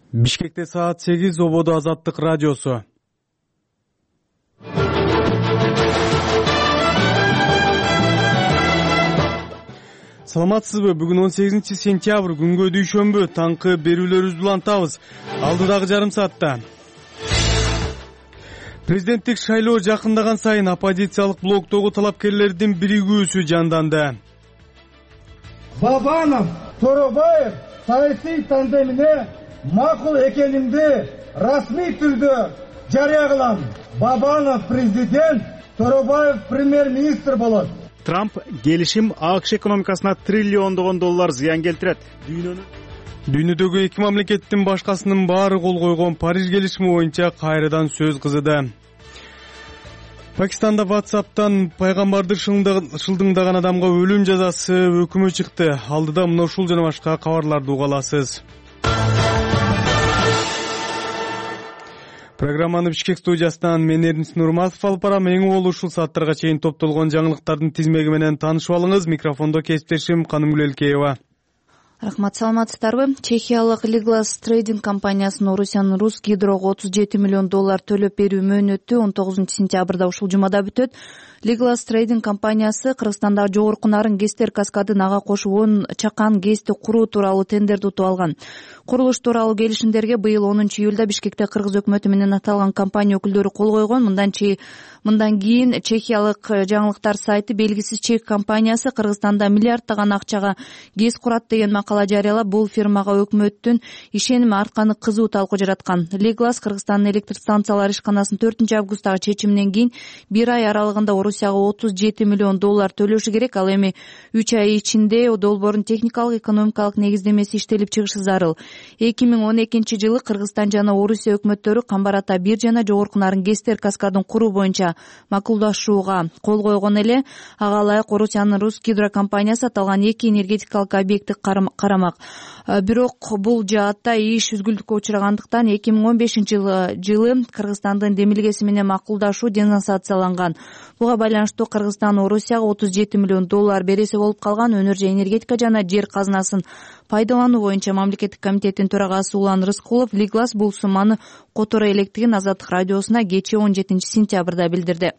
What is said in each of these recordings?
Бишкекте саат 8, Ободо Азаттык радиосу. Саламатсызбы? Бүгүн 18 сентябрь, күнгө дүйшөмбү, таңкы берүүлөрүбүздү улантабыз. Алдыдагы жарым саатта президенттик шайлоо жакындаган сайын оппозициялык блоктогу талапкерлердин биригүүсү жанданды. Бабанов, Торобаев саясий тандемине макул экенимди расмий түрдө жарыя кылам. Бабанов президент, Торобаев премьер-министр болот. Трамп келишим АКШ экономикасына триллиондогон доллар зыян келтирет. Дүйнөдөгү эки мамлекеттин башкасынын баары кол койгон Париж келишими боюнча кайрадан сөз кызыды. Пакистанда WhatsApp'тан пайгамбарды шылдыңдаган адамга өлүм жазасы өкүмү чыкты. Алдыда мына ушул жана башка кабарларды уга аласыз. Программаны Бишкек студиясынан мен Эрнис Нурматов алып барам. Эң угул ушул сааттарга чейин топтолгон жаңылыктардын тизмеги менен таанышып алыңыз. Микрофондо кесиптешим Канымгүл Элкеева. Рахмат, саламатсыздарбы? Чехиялык Liglas трейдинг компаниясынын Орусиянын Русгидрого 37 миллион доллар төлөп берүү мөөнөтү 19 сентябрда ушул жумада бүтөт. Liglas трейдинг компаниясы Кыргызстандагы жогорку нарын Гестер каскадын ага кошуп 10 чакан ГЭСти куруу тууралуу тендерди утуп алган. Курулуш тууралуу келишимдерге быйыл 10-июлда Бишкекте Кыргыз өкмөтү менен аталган компания өкүлдөрү кол койгон. Мындан кийин чехиялык жаңылыктар сайты белгисиз чек компаниясы Кыргызстанда миллиарддаган акчага ГЭС курат деген макала жарыялап, бул фирмага өкмөттүн ишеними артканы кызуу талкуу жараткан. Liglas Кыргызстандын электр станциялары ишканасынын 4 августтагы чечиминен кийин 1 ай аралыгында Орусияга 37 миллион доллар төлөшү керек. Ал эми 3 ай ичинде долбоордун техникалык, экономикалык негиздемеси иштелип чыгышы зарыл. 2012-жылы Кыргызстан жана Орусия өкмөттөрү Камбар Ата 1 жана жогорку нарын Гестер каскадын куруу боюнча макулдашууга кол койгон эле. Ага ылайык Орусиянын Русгидро компаниясы аталган 2 энергетикалык объектти карамак. Бирок бул жаатта иш үзгүлтүккө учурагандыктан 2015-жылы Кыргызстандын демилгеси менен макулдашуу денонсацияланган. Буга байланыштуу Кыргызстан Орусияга 37 миллион доллар бересе болуп калган. Өнөр жана энергетика жана жер казынасын пайдалануу боюнча мамлекеттик комитеттин төрагасы Улан Рыскулов Liglas бул сумманы которо электигин Азаттык радиосуна кечээ 17 сентябрда билдирди.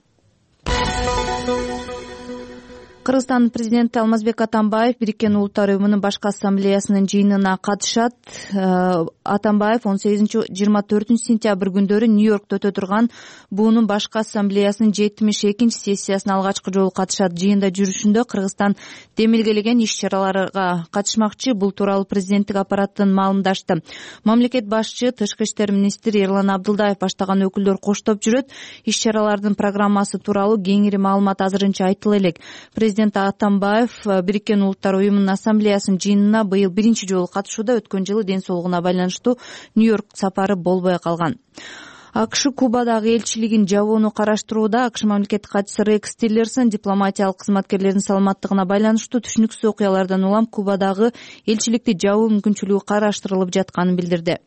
Кыргызстандын президенти Алмазбек Атамбаев Бириккен Улуттар уюмунун башкы ассамблеясынын жыйынына катышат. Атамбаев 18-24 сентябрь күндөрү Нью-Йоркто өтө турган буунун башкы ассамблеясынын 72 сессиясына алгачкы жолу катышат. Жыйында жүрүшүндө Кыргызстан демилгелеген иш-чараларга катышмакчы. Бул тууралуу президенттик аппараттын маалымдашты. Мамлекет башчы, тышкы иштер министри Эрлан Абдылдаев баштаган өкүлдөр коштоп жүрөт. Иш-чаралардын программасы тууралуу кеңири маалымат азырынча айтыла элек. Президент Атамбаев Бириккен Улуттар уюмунун ассамблеясынын жыйынына быйыл биринчи жолу катышууда. Өткөн жылы ден соолугуна байланыштуу Нью-Йорк сапары болбой калган. АКШ Кубадагы элчилигин жабууну караштырууда. АКШ мамлекеттик катчысы Рекс Тиллерсон дипломатиялык кызматкерлердин саламаттыгына байланыштуу түшүнүксүз окуялардан улам Кубадагы элчиликти жабуу мүмкүнчүлүгү караштырылып жатканын билдирди.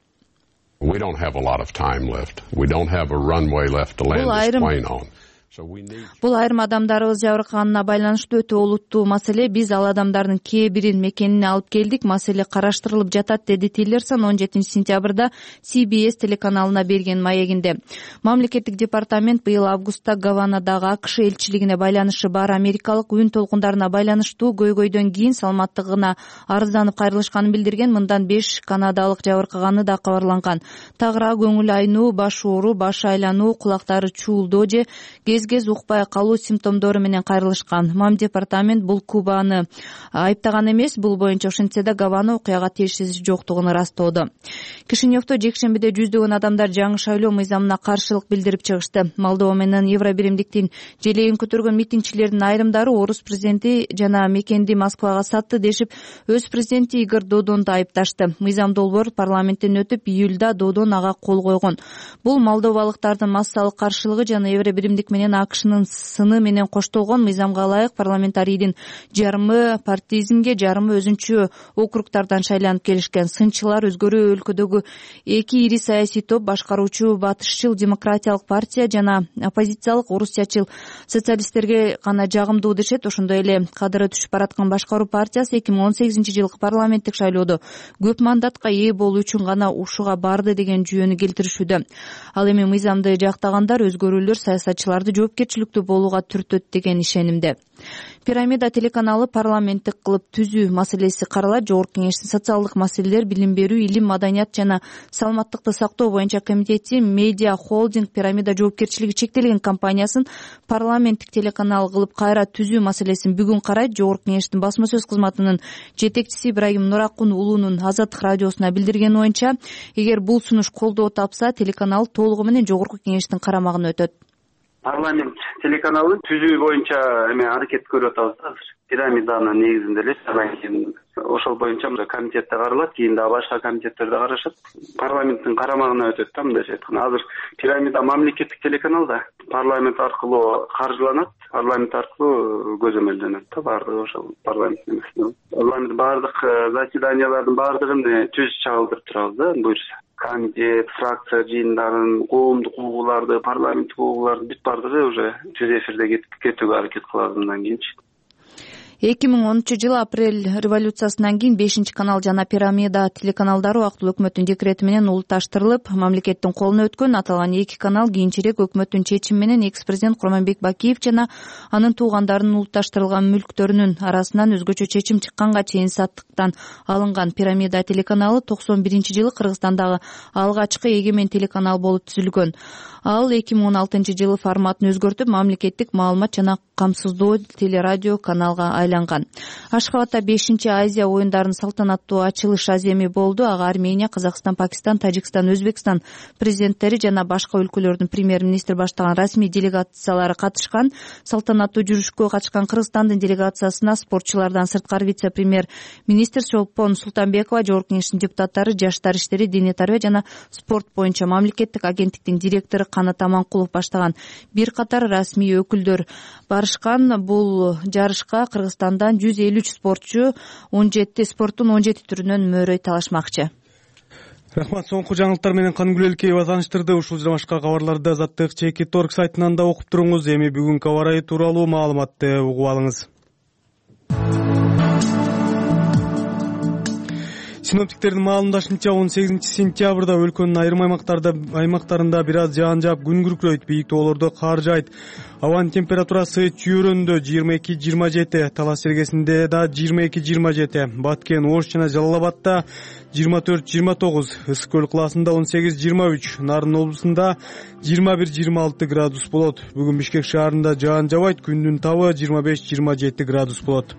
Бул айрым адамдарыбыз жабыркаганына байланыштуу өтө олуттуу маселе. Биз ал адамдардын кээ бирин мекенине алып келдик. Маселе караштырылып жатат, деди Тиллерсон 17 сентябрда CBS телеканалына берген маегинде. Мамлекеттик департамент быйыл августта Гаванадагы АКШ элчилигине байланышы бар америкалык үн толкундарына байланыштуу көйгөйдөн кийин саламаттыгына арызданып кайрылышканын билдирген. Мындан 5 канадалык жабыркаганы да кабарланган. Тагыраак көңүл айнуу, баш оору, баш айлануу, кулактары чуулдоо же кез укпай калуу симптомдору менен кайрылышкан. Мам департамент бул Кубаны айыптаган эмес. Бул боюнча ошентсе да Гавана окуяга тиешеси жоктугун ырастоодо. Кишиневдо жекшембиде жүздөгөн адамдар жаңы шайлоо мыйзамына каршылык билдирип чыгышты. Молдова менен Евробиримдиктин желегин көтөргөн митингчилердин айрымдары орус президенти жана мекенди Москвага сатты дешип, өз президенти Игорь Додонду айыпташты. Мыйзам долбоор парламенттен өтүп, июлда Додон ага кол койгон. Бул молдовалыктардын массалык каршылыгы жана Евробиримдик менен менен АКШнын сыны менен коштолгон мыйзамга ылайык парламентарийдин жарымы партизмге, жарымы өзүнчө округдардан шайланып келишкен. Сынчылар өзгөрүү өлкөдөгү эки ири саясий топ башкаруучу батышчыл демократиялык партия жана оппозициялык орусчачыл социалисттерге гана жагымдуу дешет. Ошондой эле кадыры түшүп бараткан башкаруу партиясы 2018-жылкы парламенттик шайлоодо көп мандатка ээ болуу үчүн гана ушуга барды деген жүйөнү келтиришүүдө. Ал эми мыйзамды жактагандар өзгөрүүлөр саясатчыларды жоопкерчиликтүү болууга түртөт деген ишенимде. Пирамида телеканалы парламенттик кылып түзүү маселеси каралат. Жогорку кеңештин социалдык маселелер, билим берүү, илим, маданият жана саламаттыкты сактоо боюнча комитети медиа холдинг Пирамида жоопкерчилиги чектелген компаниясын парламенттик телеканал кылып кайра түзүү маселесин бүгүн карайт. Жогорку кеңештин басма сөз кызматынын жетекчиси Ибрагим Нуракун уулунун Азаттык радиосуна билдиргени боюнча, эгер бул сунуш колдоо тапса, телеканал толугу менен жогорку кеңештин карамагына өтөт. Парламент телеканалын түзүү боюнча аракет көрүп атабыз азыр. Пирамиданын негизинде эле анан кийин ошол боюнча комитетте каралат, кийин дагы башка комитеттерде карашат. Парламенттин карамагына өтөт да, мындайча айтканда. Азыр Пирамида мамлекеттик телеканал да, парламент аркылуу каржыланат, парламент аркылуу көзөмөлдөнөт да, баардыгы ошол парламент эмес. Парламент баардык заседаниялардын баардыгын түз чагылдырып турабыз да, буюрса. Комитет, фракция жыйындарын, коомдук угууларды, парламенттик угууларды бүт баардыгы уже түз эфирде кетүүгө аракет кылабыз мындан кийинчи. 2010-жылы апрель революциясынан кийин 5-канал жана Пирамида телеканалдары убактылуу өкмөттүн декрети менен улутташтырылып, мамлекеттин колуна өткөн. Аталган 2 канал кийинчерээк өкмөттүн чечими менен экс-президент Курманбек Бакиев жана анын туугандарынын улутташтырылган мүлктөрүнүн арасынан өзгөчө чечим чыкканга чейин саттыктан алынган. Пирамида телеканалы 91-жылы Кыргызстандагы алгачкы эгемен телеканал болуп түзүлгөн. Ал 2016-жылы форматын өзгөртүп, мамлекеттик маалымат жана камсыздоо телерадио каналга айланган. Ашхабадда 5-Азия оюндарынын салтанаттуу ачылыш аземи болду. Ага Армения, Казакстан, Пакистан, Тажикстан, Өзбекстан президенттери жана башка өлкөлөрдүн премьер-министри баштаган расмий делегациялары катышкан. Салтанаттуу жүрүшкө катышкан Кыргызстандын делегациясына спортчулардан сырткары вице-премьер-министр Чолпон Султанбекова, жогорку кеңештин депутаттары, жаштар иштери, дене тарбия жана спорт боюнча мамлекеттик агенттиктин директору Канат Аманкулов баштаган бир катар расмий өкүлдөр барышкан. Бул жарышка Кыргызстандан 153 спортчу 17 спорттун 17 түрүнөн мөөрөй талашмакчы. Рахмат. Соңку жаңылыктар менен Каныгүл Элкеева таныштырды. Ушул жана башка кабарларды Азаттык ЧК.орг сайтынан да окуп туруңуз. Эми бүгүнкү аба ырайы тууралуу маалыматты угуп алыңыз. Синоптиктердин маалымдашынча 18-сентябрда өлкөнүн айрым аймактарында бир аз жаан жаап, күн күркүрөйт, бийик тоолордо кар жаайт. Абанын температурасы Чүйөрөндө 22-27, Талас Сергесинде да 22-27, Баткен, Ош жана Жалал-Абадта 24-29, Ысык көл кылаасында 18-23, Нарын облусунда 21-26 градус болот. Бүгүн Бишкек шаарында жаан жабайт, күндүн табы 25-27 градус болот.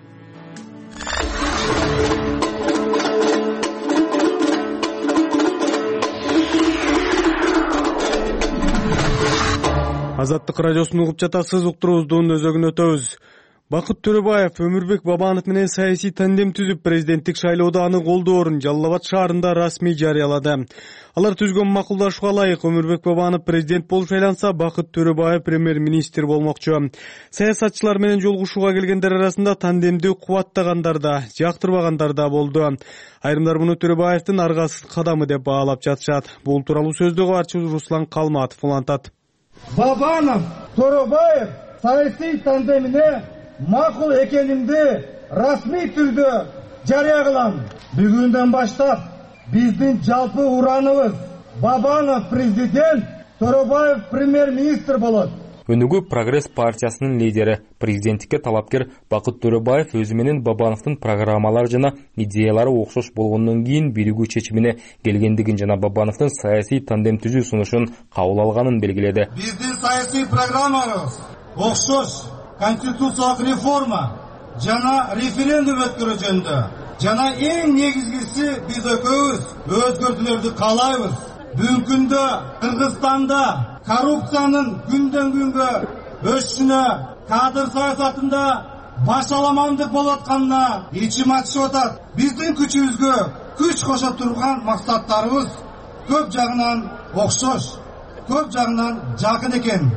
Азаттык радиосун угуп жатасыз, уктуруубуздун өзөгүн өтөбүз. Бакыт Төрөбаев Өмүрбек Бабанов менен саясий тандем түзүп, президенттик шайлоодо аны колдоорун Жалал-Абад шаарында расмий жарыялады. Алар түзгөн макулдашууга ылайык Өмүрбек Бабанов президент болуп шайланса, Бакыт Төрөбаев премьер-министр болмокчу. Саясатчылар менен жолугушууга келгендер арасында тандемди кубаттагандар да, жактырбагандар да болду. Айрымдар муну Төрөбаевдин аргасыз кадамы деп баалап жатышат. Бул тууралуу сөздү кабарчы Руслан Калматов улантат. Бабанов, Төрөбаев саясий тандемине макул экенимди расмий түрдө жарыя кылам. Бүгүндөн баштап биздин жалпы ураныбыз Бабанов президент, Төрөбаев премьер-министр болот. Өнүгүү Прогресс партиясынын лидери, президенттикке талапкер Бакыт Төрөбаев өзү менен Бабановдун программалары жана идеялары окшош болгондон кийин биригүү чечимине келгендигин жана Бабановдун саясий тандем түзүү сунушун кабыл алганын белгиледи. Биздин саясий программабыз окшош конституциялык реформа жана референдум өткөрүү жөнүндө. Жана эң негизгиси биз экөөбүз өзгөртүүлөрдү каалайбыз. Бүгүнкү күндө Кыргызстанда коррупциянын күндөн күнгө өсүшүнө, кадр саясатында башаламандык болуп атканына ичим ачышып атат. Биздин күчүбүзгө күч кошо турган максаттарыбыз көп жагынан окшош, көп жагынан жакын экен.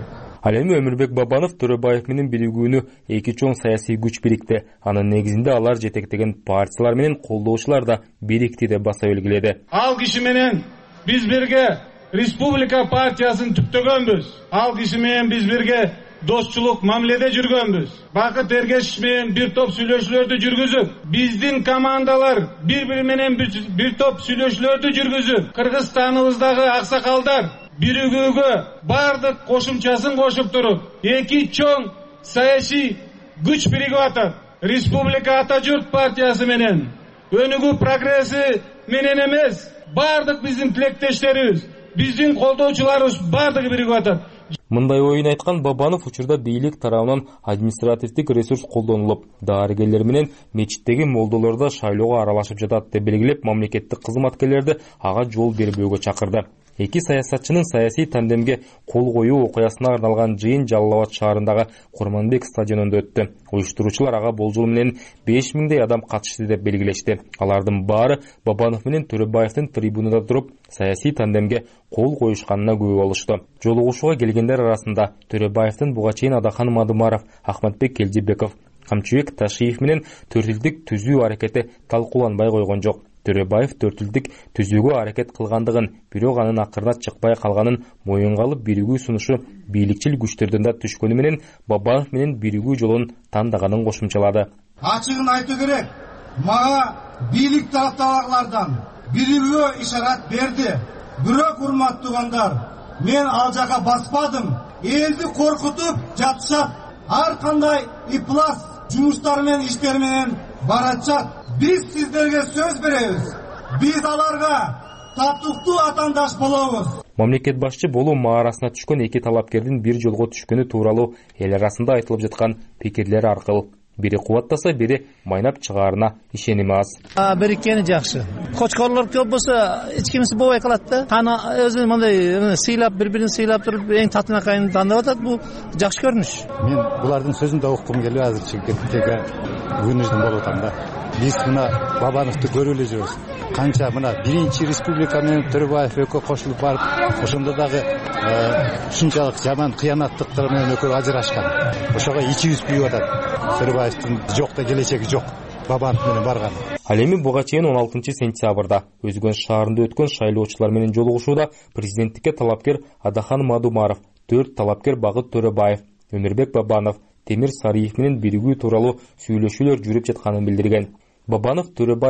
Ал эми Өмүрбек Бабанов Төрөбаев менен биригүүнү эки чоң саясий күч бирикти. Анын негизинде алар жетектеген партиялар менен колдоочулар да бирикти деп баса белгиледи. Ал киши менен биз бирге Республика партиясын түптөгөнбүз. Ал киши менен биз бирге достчулук мамиледе жүргөнбүз. Бакыт Эргешев менен бир топ сүйлөшүүлөрдү жүргүзүп, биздин командалар бири-бири менен бир топ сүйлөшүүлөрдү жүргүзүп, Кыргызстаныбыздагы аксакалдар биригүүгө бардык кошумчасын кошуп туруп, эки чоң саясий күч биригип атат. Республика Ата Журт партиясы менен, Өнүгүү прогресси менен эмес, бардык биздин тилектештерибиз, биздин колдоочуларыбыз бардыгы биригип атат. Мындай оюн айткан Бабанов учурда бийлик тарабынан административдик ресурс колдонулуп, дарыгерлер менен мечиттеги молдолор да шайлоого аралашып жатат деп белгилеп, мамлекеттик кызматкерлерди ага жол бербөөгө чакырды. Эки саясатчынын саясий тандемге кол коюу окуясына арналган жыйын Жалал Абад шаарындагы Курманбек стадионунда өттү. Уюштуруучулар ага болжол менен 5000дей адам катышты деп белгилешти. Алардын баары Бабанов менен Төрөбаевдин трибунада туруп саясий тандемге кол коюшканына күбө болушту. Жолугушууга келгендер арасында Төрөбаевдин буга чейин Адахан Мадумаров, Ахматбек Келдибеков, Камчыбек Ташиев менен төртүлдүк түзүү аракети талкууланбай койгон жок. Төрөбаев төртүлдүк түзүүгө аракет кылгандыгын, бирок анын акырына чыкпай калганын моюнга алып, биригүү сунушу бийликчил күчтөрдөн да түшкөнү менен Бабанов менен биригүү жолун тандаганын кошумчалады. Ачыгын айтуу керек, мага бийлик тараптагылардан биригүү ишарат берди. Бирок урматтуугандар, мен ал жака баспадым. Элди коркутуп жатышат. Ар кандай иплас жумуштар менен иштер менен баратат. Биз сиздерге сөз беребиз. Биз аларга татыктуу атандаш болобуз. Мамлекет башчы болуу маарасына түшкөн эки талапкердин бир жолго түшкөнү тууралуу эл арасында айтылып жаткан пикирлер аркылуу бири кубаттаса, бири майнап чыгаарына ишеними аз. Бириккени жакшы. Кочкорлор көп болсо эч кимиси болбой калат да. Кана өзү мындай сыйлап, бири-бирин сыйлап туруп, эң татынакайын тандап атат. Бул жакшы көрүнүш. Мен булардын сөзүн да уккум келип азырчы кеттеге күнүждөн болуп атам да. Биз мына Бабановду көрүп эле жүрөбүз. Канча мына биринчи республика менен Төрөбаев экөө кошулуп барып, ошондо дагы ушунчалык жаман кыянаттыктар менен экөө ажырашкан. Ошого ичибиз күйүп атат. Төрөбаевдин жокто келечеги жок. Бабанов менен барган. Ал эми буга чейин 16-сентябрда Өзгөн шаарында өткөн шайлоочулар менен жолугушууда президенттикке талапкер Адахан Мадумаров, 4 талапкер Багыт Төрөбаев, Өмүрбек Бабанов, Темир Сариев менен биригүү тууралуу сүйлөшүүлөр жүрүп жатканын билдирген. Бабанов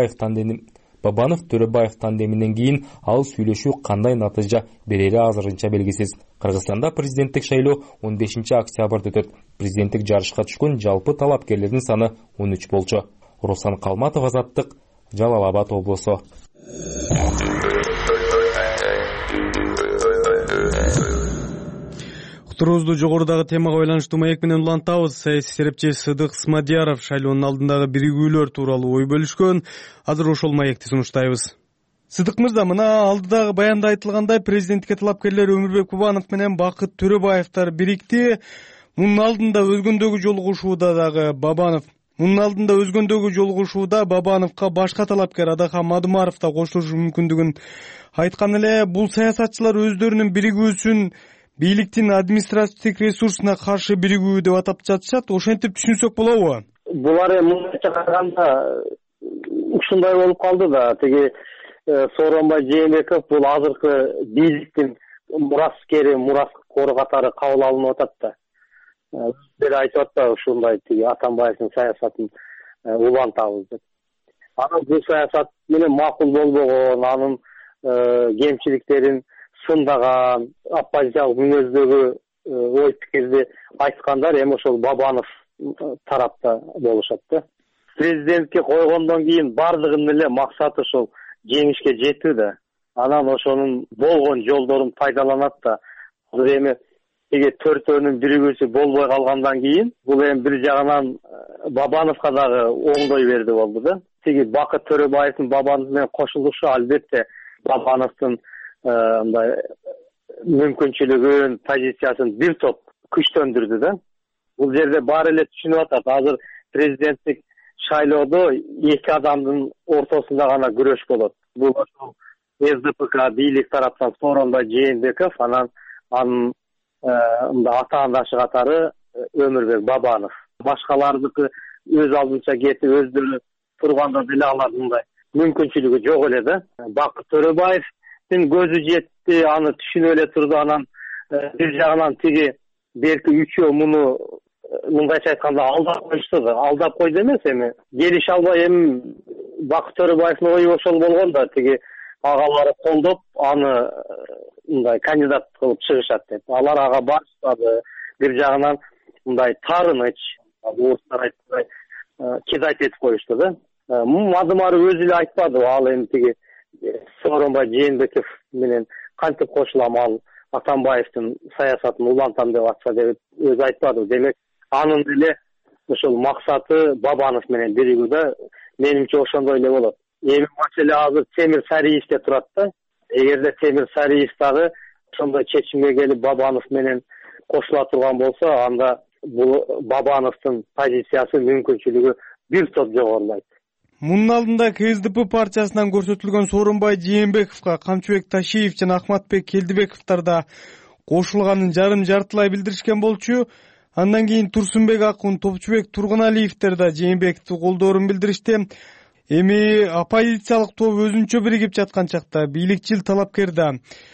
Төрөбаев тандеминен кийин ал сүйлөшүү кандай натыйжа берери азырынча белгисиз. Кыргызстанда президенттик шайлоо 15-октябрда өтөт. Президенттик жарышка түшкөн жалпы талапкерлердин саны 13 болчу. Руслан Калматов, Азаттык, Жалал Абад облусу. Турубузду жогорудагы темага байланыштуу маек менен улантабыз. Саясий серепчи Сыдык Смадияров шайлоонун алдындагы биригүүлөр тууралуу ой бөлүшкөн. Азыр ошол маекти сунуштайбыз. Сыдык мырза, мына алдыдагы баянда айтылгандай, президенттикке талапкерлер Өмүрбек Бабанов менен Бакыт Төрөбаевдер бирикти. Мунун алдында өзгөндөгү жолугушууда Бабановго башка талапкер Адахан Мадумаров да кошулушу мүмкүндүгүн айткан эле. Бул саясатчылар өздөрүнүн биригүүсүн бийликтин административдик ресурсуна каршы биригүү деп атап жатышат. Ошентип түшүнсөк болобу? Булар мындайча караганда ушундай болуп калды да. Тиги Сооронбай Жээнбеков бул азыркы бийликтин мураскери, мураскору катары кабыл алынып атат да. Бир айтып атты ушундай тиги Атамбаевдин саясатын улантабыз деп. Анан бул саясат менен макул болбогон, анын кемчиликтерин сындаган, оппозициялык мүнөздөгү ой пикирди айткандар эми ошол Бабанов тарапта болушат да. Президентке койгондон кийин бардыгынын эле максаты ошол жеңишке жетүү да. Анан ошонун болгон жолдорун пайдаланат да. Азыр эми төртөөнүн биригүүсү болбой калгандан кийин бул эми бир жагынан Бабановго дагы оңдой берди болду да. Тиги Бакыт Төрөбаевдин Бабанов менен кошулушу албетте Бабановдун мындай мүмкүнчүлүгүн, позициясын бир топ күчтөндүрдү да. Бул жерде баары эле түшүнүп атат. Азыр президенттик шайлоодо эки адамдын ортосунда гана күрөш болот. Бул ошол СДПК бийлик тараптан Сооронбай Жээнбеков, анан анын мында атаандашы катары Өмүрбек Бабанов. Башкалардыкы өз алдынча кетип өздөрү турганда деле алардын мындай мүмкүнчүлүгү жок эле да. Бакыт Төрөбаевдин көзү жетти, аны түшүнүп эле турду. Анан бир жагынан тиги берки үчөө муну мындайча айтканда алдап коюшту да. Алдап койду эмес, эми келише албай эми Бакыт Төрөбаевдин ою ошол болгон да, тиги агалары колдоп аны мындай кандидат кылып чыгышат деп. Алар ага барышпады. Бир жагынан мындай таарыныч, орустар айткандай кидать этип коюшту да. Мадымары өзү эле айтпады, ал эми тиги Сооронбай Жээнбеков менен кантип кошулам, ал Атамбаевдин саясатын улантам деп атса деп өзү айтпады. Демек анын деле ошол максаты Бабанов менен биригүү да. Менимче ошондой эле болот. Эми маселе азыр Темир Сариевде турат да. Эгерде Темир Сариев дагы ошондой чечимге келип Бабанов менен кошула турган болсо, анда бул Бабановдун позициясы, мүмкүнчүлүгү бир топ жогорулайт. Мунун алдында КСДП партиясынан көрсөтүлгөн Сооронбай Жээнбековго Камчыбек Ташиев жана Ахматбек Келдибековдор да кошулганын жарым-жартылай билдиришкен болчу. Андан кийин Турсунбек Акун, Топчубек Тургуналиевдер да Жээнбековду колдоорун билдиришти. Эми оппозициялык топ өзүнчө биригип жаткан чакта бийликчил талапкер да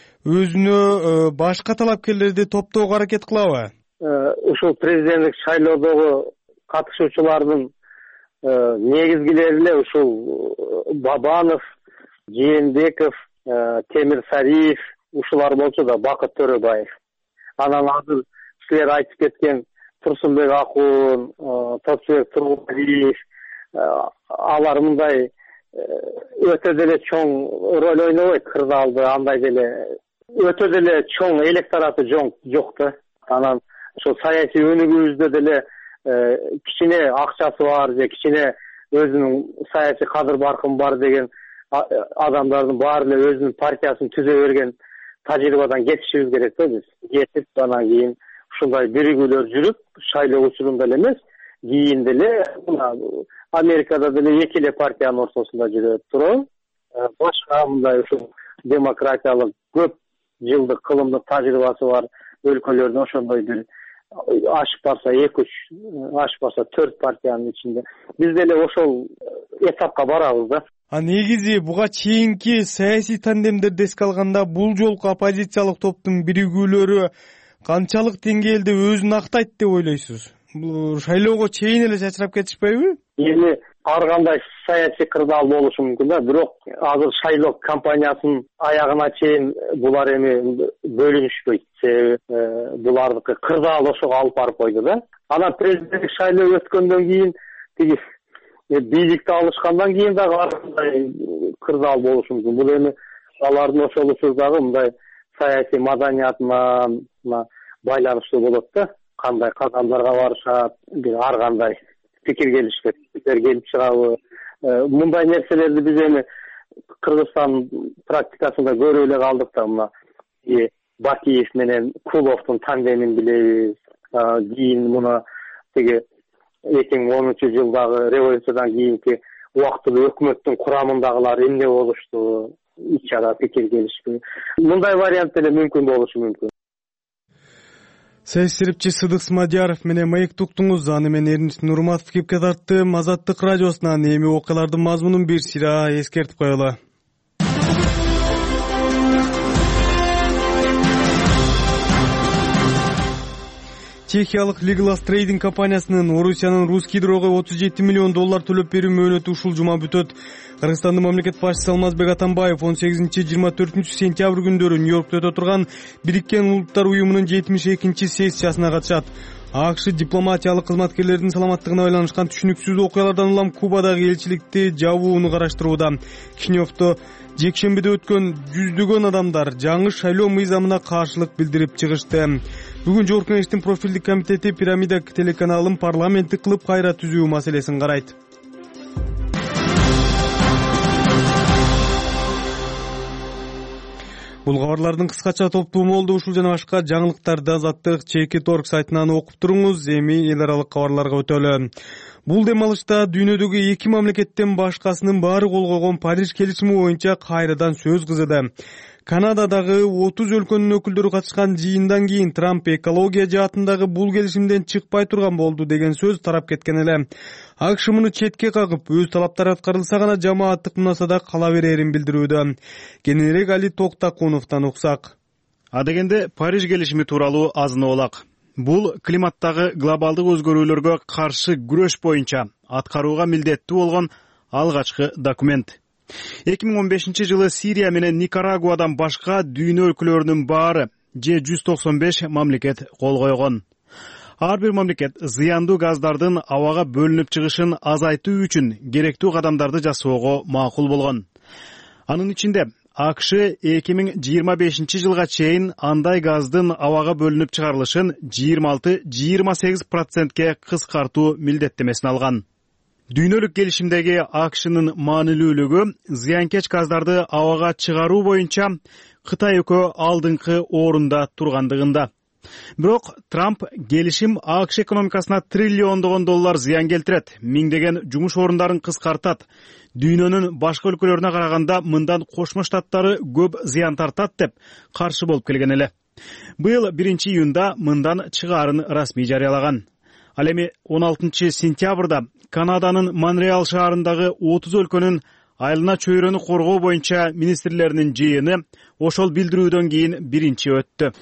өзүнө башка талапкерлерди топтоого аракет кылабы? Ушул президенттик шайлоодогу катышуучулардын негизгилери эле ушул Бабанов, Жээнбеков, Темир Сариев ушулар болчу да, Бакыт Төрөбаев. Анан азыр силер айтып кеткен Турсунбек Акун, Топчубек Тургуналиев, алар мындай өтө деле чоң роль ойнобойт, кырдаалды андай деле өтө деле чоң электораты жок да. Анан ошол саясий өнүгүүбүздө деле кичине акчасы бар же кичине өзүнүн саясий кадыр баркын бар деген адамдардын баары эле өзүнүн партиясын түзө берген тажрыйбадан кетишибиз керек да биз. Кетип анан кийин ушундай биригүүлөр жүрүп, шайлоо учурунда эле эмес, кийин деле Америкада деле эки эле партиянын ортосунда жүрүп туруп, башка мындай ушул демократиялык көп жылдык кылымдык тажрыйбасы бар өлкөлөрдө ошондой бир ашып барса 2-3, ашып барса 4 партиянын ичинде биз деле ошол этапка барабыз да. Негизи буга чейинки саясий тандемдерди эске алганда бул жолку оппозициялык топтун биригүүлөрү канчалык деңгээлде өзүн актайт деп ойлойсуз? Бул шайлоого чейин эле чачырап кетишпейби? Эми ар кандай саясий кырдаал болушу мүмкүн да, бирок азыр шайлоо кампаниясынын аягына чейин булар эми бөлүнүшпөйт. Себеби булардыкы кырдаал ошого алып барып койду да. Анан президенттик шайлоо өткөндөн кийин тиги бийликти алышкандан кийин дагы ар кандай кырдаал болушу мүмкүн. Бул эми алардын ошол учурдагы мындай саясий маданиятына байланыштуу болот да. Кандай кадамдарга барышат, ар кандай пикир келип чыгабы. Мындай нерселерди биз эми Кыргызстан практикасында көрүп эле калдык да. Мына Бакиев менен Куловдун тандемин билебиз. Кийин муна тиги 2010-жылдагы революциядан кийинки убактылуу өкмөттүн курамындагылар эмне болушту, ичара пикир келишпи. Мындай вариант эле мүмкүн болушу мүмкүн. Саясатчы Сыдык Смадияров менен маекти уктуңуз. Аны мен Эрнис Нурматов кепке тарттым. Азаттык радиосунан эми окуялардын мазмунун бир сыйра эскертип коелу. Чехиялык Legal Trading компаниясынын Орусиянын Русгидрого $37 миллион төлөп берүү мөөнөтү ушул жума бүтөт. Кыргызстандын мамлекет башчысы Алмазбек Атамбаев 18-24 сентябрь күндөрү Нью-Йоркто өтө турган Бириккен Улуттар уюмунун 72-чи сессиясына катышат. АКШ дипломатиялык кызматкерлердин саламаттыгына байланышкан түшүнүксүз окуялардан улам Кубадагы элчиликти жабууну караштырууда. Кишиневдо жекшембиде өткөн жүздөгөн адамдар жаңы шайлоо мыйзамына каршылык билдирип чыгышты. Бүгүн Жогорку Кеңештин профилдик комитети Пирамида телеканалын парламенттик кылып кайра түзүү маселесин карайт. Бул кабарлардын кыскача топтому болду. Ушул жана башка жаңылыктарды Азаттык Чекит.org сайтынан окуп туруңуз. Эми эл аралык кабарларга өтөлү. Бул дем алышта дүйнөдөгү эки мамлекеттен башкасынын баары кол койгон Париж келишими боюнча кайрадан сөз кызды. Канададагы 30 өлкөнүн өкүлдөрү катышкан жыйындан кийин Трамп экология жаатындагы бул келишимден чыкпай турган болду деген сөз тарап кеткен эле. АКШ муну четке кагып, өз талаптары аткарылса гана жамааттык мунасада кала берерин билдирүүдө. Кененирээк Али Токтакуновдон уксак. Адегенде Париж келишими тууралуу азыноолак. Бул климаттагы глобалдык өзгөрүүлөргө каршы күрөш боюнча аткарууга милдеттүү болгон алгачкы документ. 2015 жылы Сирия менен Никарагуадан башка дүйнө өлкөлөрүнүн баары же 195 мамлекет кол койгон. Ар бир мамлекет зыяндуу газдардын абага бөлүнүп чыгышын азайтуу үчүн керектүү кадамдарды жасоого макул болгон. Анын ичинде АКШ 2025 жылга чейин андай газдын абага бөлүнүп чыгарылышын 26-28%ке кыскартуу милдеттемесин алган. Дүйнөлүк келишимдеги АКШнын маанилүүлүгү зыянкеч газдарды абага чыгаруу боюнча Кытай экөө алдыңкы орунда тургандыгында. Бирок Трамп келишим АКШ экономикасына триллиондогон доллар зыян келтирет, миңдеген жумуш орундарын кыскартат, дүйнөнүн башка өлкөлөрүнө караганда мындан Кошмо Штаттары көп зыян тартат деп каршы болуп келген эле. Быйыл 1-июнда мындан чыгаарын расмий жарыялаган. Ал эми 16 сентябрда Канаданын Монреал шаарындагы 30 өлкөнүн айылына чөйрөнү коргоо боюнча министрлеринин жыйыны ошол билдирүүдөн кийин биринчи өттү.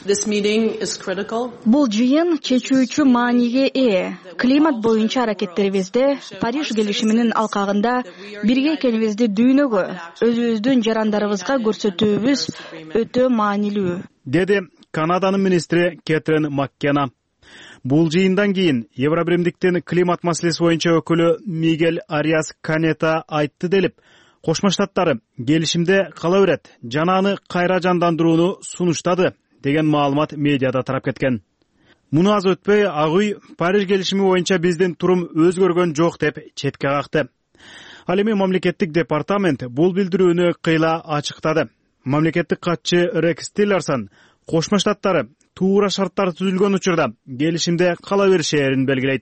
Бул жыйын чечүүчү мааниге ээ. Климат боюнча аракеттерибизде Париж келишиминин алкагында бирге экенибизди дүйнөгө, өзүбүздүн жарандарыбызга көрсөтүүбүз өтө маанилүү, деди Канаданын министри Кэтрин Маккена. Бул жыйындан кийин Евробиримдиктин климат маселеси боюнча өкүлү Мигель Ариас Канета айтты делип, Кошмо Штаттары келишимде кала берет, жана аны кайра жандандырууну сунуштады деген маалымат медиада тарап кеткен. Муну аз өтпөй Ак үй Париж келишими боюнча биздин турум өзгөргөн жок деп четке какты. Ал эми мамлекеттик департамент бул билдирүүнү кыйла ачыктады. Мамлекеттик катчы Рекс Тиллерсон Кошмо Штаттары туура шарттар түзүлгөн учурда келишимде кала беришерин белгилейт.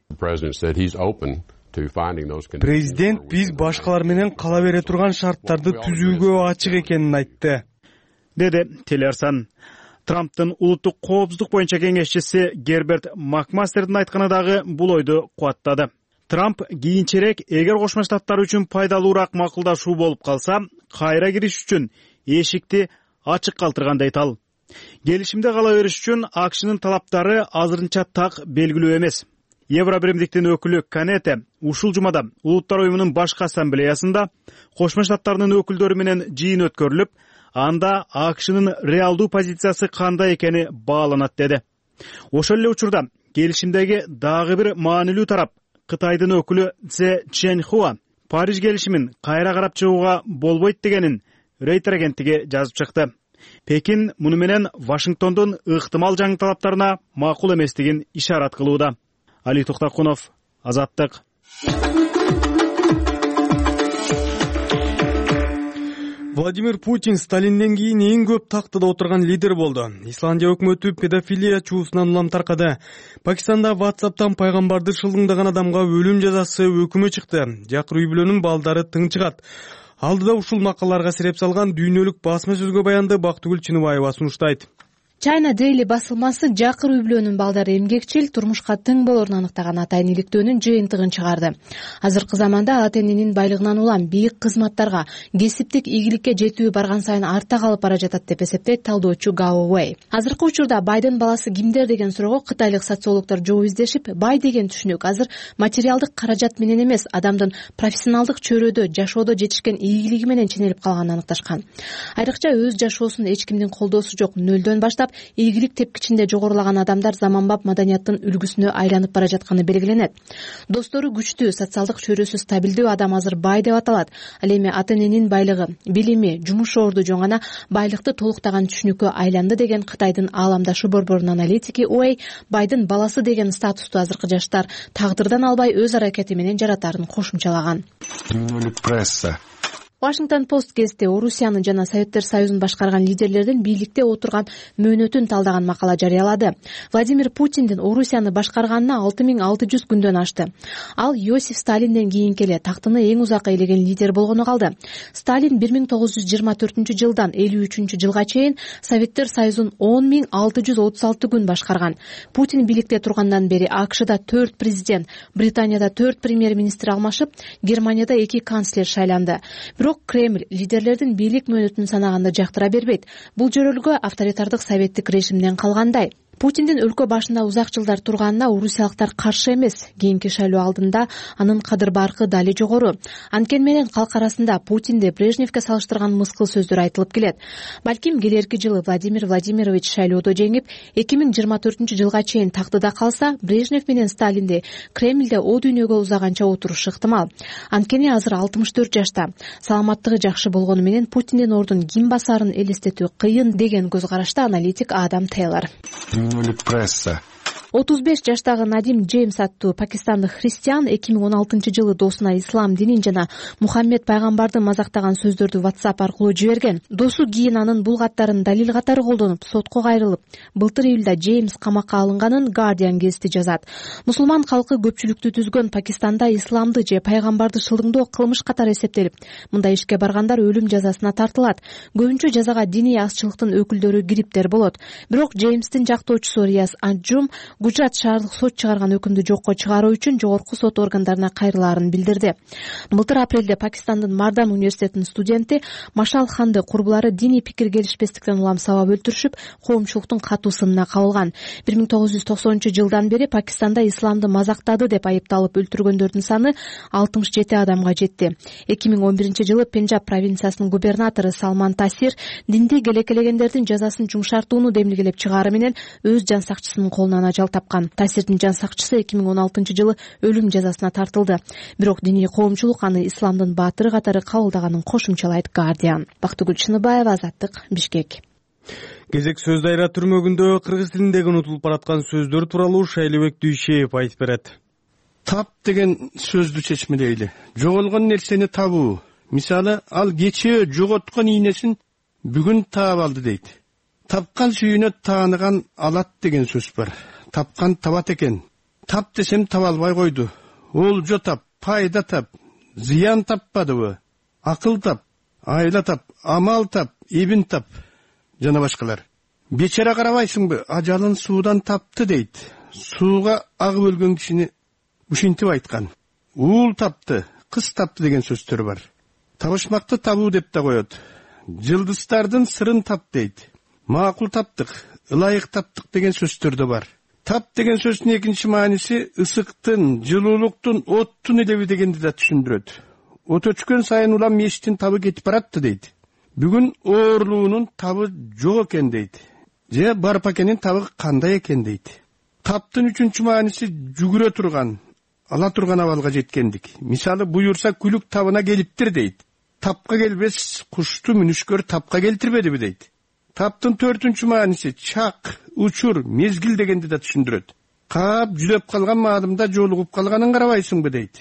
Президент биз башкалар менен кала бере турган шарттарды түзүүгө ачык экенин айтты, деди Тиллерсон. Трамптын улуттук коопсуздук боюнча кеңешчиси Герберт Макмастердин айтканы дагы бул ойду кубаттады. Трамп кийинчерээк эгер Кошмо Штаттар үчүн пайдалуураак макулдашуу болуп калса, кайра кириш үчүн эшикти ачык калтырган дейт ал. Келишимде кала бериш үчүн АКШнын талаптары азырынча так белгилүү эмес. Евробиримдиктин өкүлү Канете ушул жумада Улуттар уюмунун башкы ассамблеясында Кошмо Штаттарынын өкүлдөрү менен жыйын өткөрүлүп, анда АКШнын реалдуу позициясы кандай экени бааланат деди. Ошол эле учурда келишимдеги дагы бир маанилүү тарап Кытайдын өкүлү Цзэ Чэньхуа Париж келишимин кайра карап чыгууга болбойт дегенин Рейтер агенттиги жазып чыкты. Пекин муну менен Вашингтондун ыктымал жаңы талаптарына макул эместигин ишарат кылууда. Али Токтакунов, Азаттык. Владимир Путин Сталинден кийин эң көп тактыда отурган лидер болду. Исландия өкмөтү педофилия чуусунан улам таркады. Пакистанда WhatsApp'тан пайгамбарды шылдыңдаган адамга өлүм жазасы өкүмү чыкты. Жакыр үй бүлөнүн балдары тыңчыгат. Алдыда ушул макалларга сиреп салган дүйнөлүк басма сөзгө баянды Бактыгүл Чыныбаева сунуштайт. China Daily басылмасы жакыр үй бүлөнүн балдары эмгекчил, турмушка тең болорун аныктаган ата энеликтөөнүн жыйынтыгын чыгарды. Азыркы заманда ата эненин байлыгынан улам бийик кызматтарга, кесиптик ийгиликке жетүү барган сайын арта калып бара жатат деп эсептейт талдоочу Гао Уэй. Азыркы учурда байдын баласы кимдер деген суроого кытайлык социологдор жооп издешип, бай деген түшүнүк азыр материалдык каражат менен эмес, адамдын профессионалдык чөйрөдө, жашоодо жетишкен ийгилиги менен ченелип калганын аныкташкан. Айрыкча өз жашоосун эч кимдин колдоосу жок нөлдөн баштап ийгилик тепкичинде жогорулаган адамдар заманбап маданияттын үлгүсүнө айланып бара жатканы белгиленет. Достору күчтүү, социалдык чөйрөсү стабилдүү адам азыр бай деп аталат. Ал эми ата эненин байлыгы, билими, жумуш орду жоңана байлыкты толуктаган түшүнүккө айланды деген Кытайдын ааламдашы борборунун аналитики Уэй байдын баласы деген статусту азыркы жаштар тагдырдан албай өз аракети менен жаратарын кошумчалаган. Washington Post гезити Орусиянын жана Советтер Союзун башкарган лидерлердин бийликте отурган мөөнөтүн талдаган макала жарыялады. Владимир Путиндин Орусияны башкарганына 6600 күндөн ашты. Ал Йосиф Сталинден кийинки эле тактыны эң узак ээлеген лидер болгону калды. Сталин 1924-жылдан 53-жылга чейин Советтер Союзун 10636 күн башкарган. Путин бийликте тургандан бери АКШда 4 президент, Британияда 4 премьер-министр алмашып, Германияда 2 канцлер шайланды. Бирок Кремль лидерлердин бийлик мөөнөтүн санаганды жактыра бербейт. Бул жөрөлгө авторитардык советтик режимден калгандай. Путиндин өлкө башында узак жылдар турганына орусиялыктар каршы эмес. Кийинки шайлоо алдында анын кадыр баркы дали жогору. Анткени менен калк арасында Путинди Брежневке салыштырган мыскыл сөздөр айтылып келет. Балким келерки жылы Владимир Владимирович шайлоодо жеңип, 2024-жылга чейин тактыда калса, Брежнев менен Сталинди Кремльде о дүйнөгө узаганча отурушу ыктымал. Анткени азыр 64 жашта. Саламаттыгы жакшы болгону менен Путиндин ордун ким басарын элестетүү кыйын деген көз карашта аналитик Адам Тейлор. 35 жаштагы Надим Джеймс аттуу пакистандык христиан 2016-жылы досуна ислам динин жана Мухаммед пайгамбарды мазактаган сөздөрдү WhatsApp аркылуу жиберген. Досу кийин анын бул каттарын далил катары колдонуп, сотко кайрылып, былтыр июлда Джеймс камакка алынганын Guardian гезити жазат. Мусулман калкы көпчүлүктү түзгөн Пакистанда исламды же пайгамбарды шылыңдоо кылмыш катары эсептелип, мындай ишке баргандар өлүм жазасына тартылат. Көбүнчө жазага диний азчылыктын өкүлдөрү кириптер болот. Бирок Джеймстин жактоочусу Риас Анджум Гуджрат шаардык сот чыгарган өкүмдү жокко чыгаруу үчүн жогорку сот органдарына кайрылаарын билдирди. Былтыр апрелде Пакистандын Мардан университетинин студенти Машал Ханды курбулары диний пикир келишпестиктен улам сабап өлтүрүшүп, коомчулуктун катуу сынына кабылган. 1990-жылдан бери Пакистанда исламды мазактады деп айыпталып өлтүргөндөрдүн саны 67 адамга жетти. 2011-жылы Пенджаб провинциясынын губернатору Салман Тасир динди келекелегендердин жазасын жумшартууну демилгелеп чыгаары менен өз жан сакчысынын колунан ажал тапкан. Тасирдин жан сакчысы 2016-жылы өлүм жазасына тартылды. Бирок диний коомчулук аны исламдын баатыры катары кабылдаганын кошумчалайт Guardian. Бактыгүл Чыныбаева, Азаттык, Бишкек. Кезек сөз дайра түрмөгүндө кыргыз тилиндеги унутулуп бараткан сөздөр тууралуу Шайлыбек Дүйшеев айтып берет. Тап деген сөздү чечмелейли. Жоголгон нерсени табуу. Мисалы, ал кечээ жоготкон ийнесин бүгүн таап алды дейт. Тапкан сүйүнө тааныган алат деген сөз бар. Тапкан табат экен. Тап десем таба албай койду. Олжо тап, пайда тап, зыян таппадыбы? Акыл тап, айла тап, амал тап, эбин тап жана башкалар. Бечара карабайсыңбы, ажалын суудан тапты дейт. Сууга агып өлгөн кишини ушинтип айткан. Уул тапты, кыз тапты деген сөздөр бар. Табышмакты табуу деп да коет. Жылдыздардын сырын тап дейт. Макул таптык, ылайык таптык деген сөздөр да бар. Тап деген сөздүн экинчи мааниси ысыктын, жылуулуктун, оттун элеби дегенди да түшүндүрөт. От өчкөн сайын улам мештин табы кетип баратты дейт. Бүгүн оорлуунун табы жок экен дейт. Же бар пакенин табы кандай экен дейт. Таптын үчүнчү мааниси жүгүрө турган, ала турган абалга жеткендик. Мисалы, буюрса күлүк табына келиптир дейт. Тапка келбес кушту мүнүшкөр тапка келтирбедиби дейт. Таптын төртүнчү мааниси чак, учур, мезгил дегенди да түшүндүрөт. Каап жүдөп калган маалымда жолугуп калганын карабайсыңбы дейт.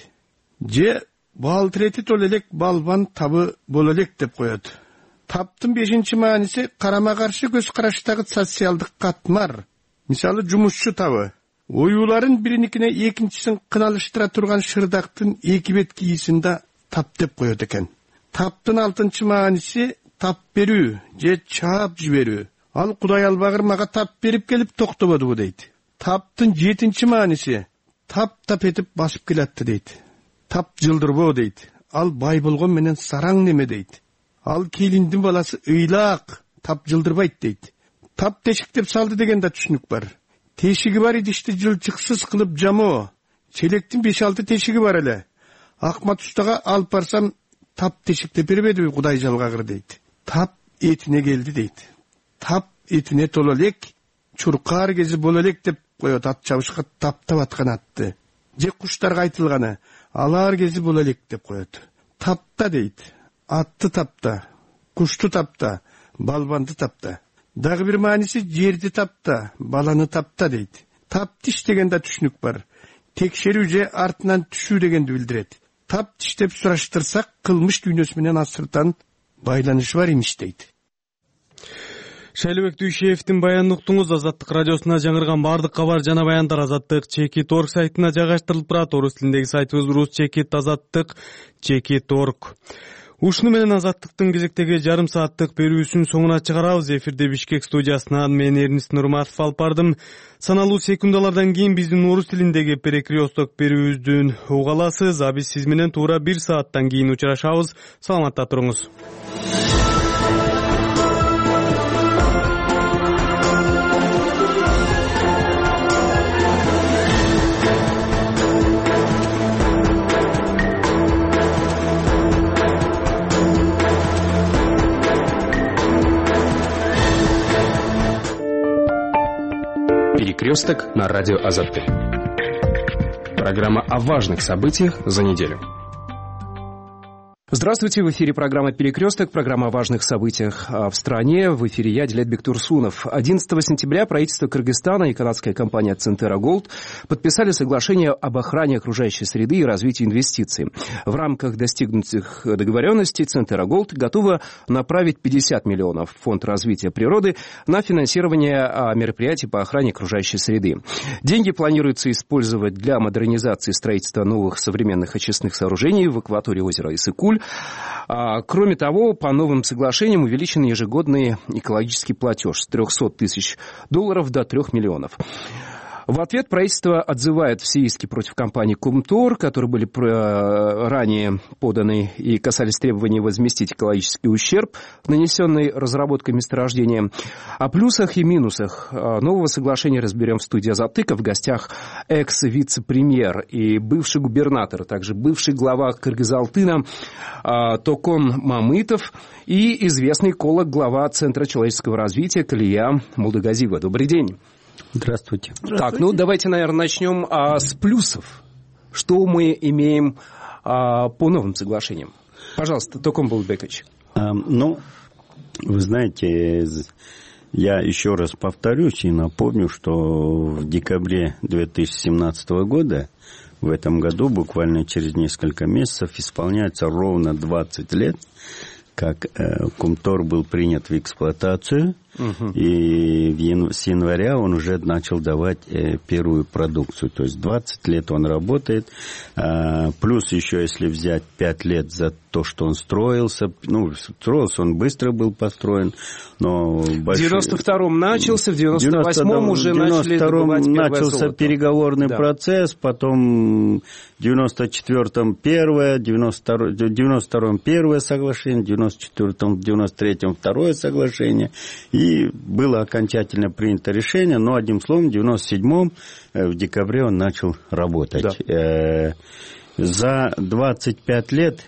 Же балтырети тол элек балбан табы боло элек деп коет. Таптын бешинчи мааниси карама каршы көз караштагы социалдык катмар. Мисалы, жумушчу табы. Оюуларын бириникине экинчисин кыналыштыра турган шырдактын эки бет кийисинде тап деп коет экен. Таптын алтынчы мааниси тап берүү же чаап жиберүү. Ал Кудай албагыр мага тап берип келип токтободубу дейт. Таптын жетинчи мааниси тап этип басып келатты дейт. Тап жылдырбоо дейт. Ал бай болгон менен сараң неме дейт. Ал келиндин баласы ыйлаак, тап жылдырбайт дейт. Тап тешиктеп салды деген да түшүнүк бар. Тешиги бар идишти жылчыксыз кылып жамоо. Челектин 5-6 тешиги бар эле. Акмат устага алып барсам тап тешиктеп бербедиби Кудай жалгагыр дейт. Тап этине келди дейт. Тап этине толо элек, чуркаар кези боло элек деп коет ат чабышка таптап аткан атты. Же куштарга айтылганы алар кези боло элек деп коет. Тапта дейт. Атты тапта, кушту тапта, балбанды тапта. Дагы бир мааниси жерди тапта, баланы тапта дейт. Таптиш деген да түшүнүк бар. Текшерүү же артынан түшүү дегенди билдирет. тап тиштеп сураштырсак кылмыш дүйнөсү менен асыртан байланышы бар имиш дейт. Шайлыбек Дүйшеевдин баянын уктуңуз. Азаттык радиосуна жаңырган бардык кабар жана баяндар Азаттык Чекит.орг сайтына жайгаштырылып турат. Орус тилиндеги сайтыбыз Рус Чекит Азаттык Чекит.орg. Ушуну менен Азаттыктын кезектеги жарым сааттык берүүсүн соңуна чыгарабыз. Эфирде Бишкек студиясынан мен Эрнис Нурматов алып бардым. Саналуу секундалардан кийин биздин орус тилиндеги перекресток берүүбүздүн уга аласыз. А биз сиз менен туура 1 сааттан кийин учурашабыз. Саламатта туруңуз. Перекресток на радио Азаттык. Программа о важных событиях за неделю. Здравствуйте, в эфире программа «Перекресток», программа о важных событиях в стране. В эфире я, Дилетбек Турсунов. 11 сентября правительство Кыргызстана и канадская компания Центера Голд подписали соглашение об охране окружающей среды и развитии инвестиций. В рамках достигнутых договоренностей Центера Голд готова направить 50 миллионов в Фонд развития природы на финансирование мероприятий по охране окружающей среды. Деньги планируется использовать для модернизации и строительства новых современных очистных сооружений в акватории озера Исыкуль. Кроме того, по новым соглашениям увеличен ежегодный экологический платеж с $300 тысяч до $3 миллионов. В ответ правительство отзывает все иски против компании «Комтор», которые были ранее поданы и касались требований возместить экологический ущерб, нанесенный разработкой месторождения. О плюсах и минусах нового соглашения разберем в студии Азаттыка. В гостях экс-вице-премьер и бывший губернатор, также бывший глава Кыргыз-Алтына Токон Мамытов и известный эколог, глава Центра человеческого развития Калия Молдагазиева. Добрый день. Здравствуйте. Так, давайте, наверное, начнем с плюсов. Что мы имеем по новым соглашениям? Пожалуйста, Токон Булбекович. Вы знаете, я еще раз повторюсь и напомню, что в декабре 2017 года, в этом году, буквально через несколько месяцев, исполняется ровно 20 лет, как Комтор был принят в эксплуатацию. И с января он уже начал давать первую продукцию. То есть 20 лет он работает. Плюс еще, если взять 5 лет за то, что он строился. Строился он быстро был построен. Но в 92-м начался, в 98-м уже начали добывать первое начался золото. Переговорный процесс. Потом в 94-м первое, в 92-м первое соглашение, в 94-м, в 93-м второе соглашение. И было окончательно принято решение, но, одним словом, в 97-м, в декабре он начал работать. Да. За 25 лет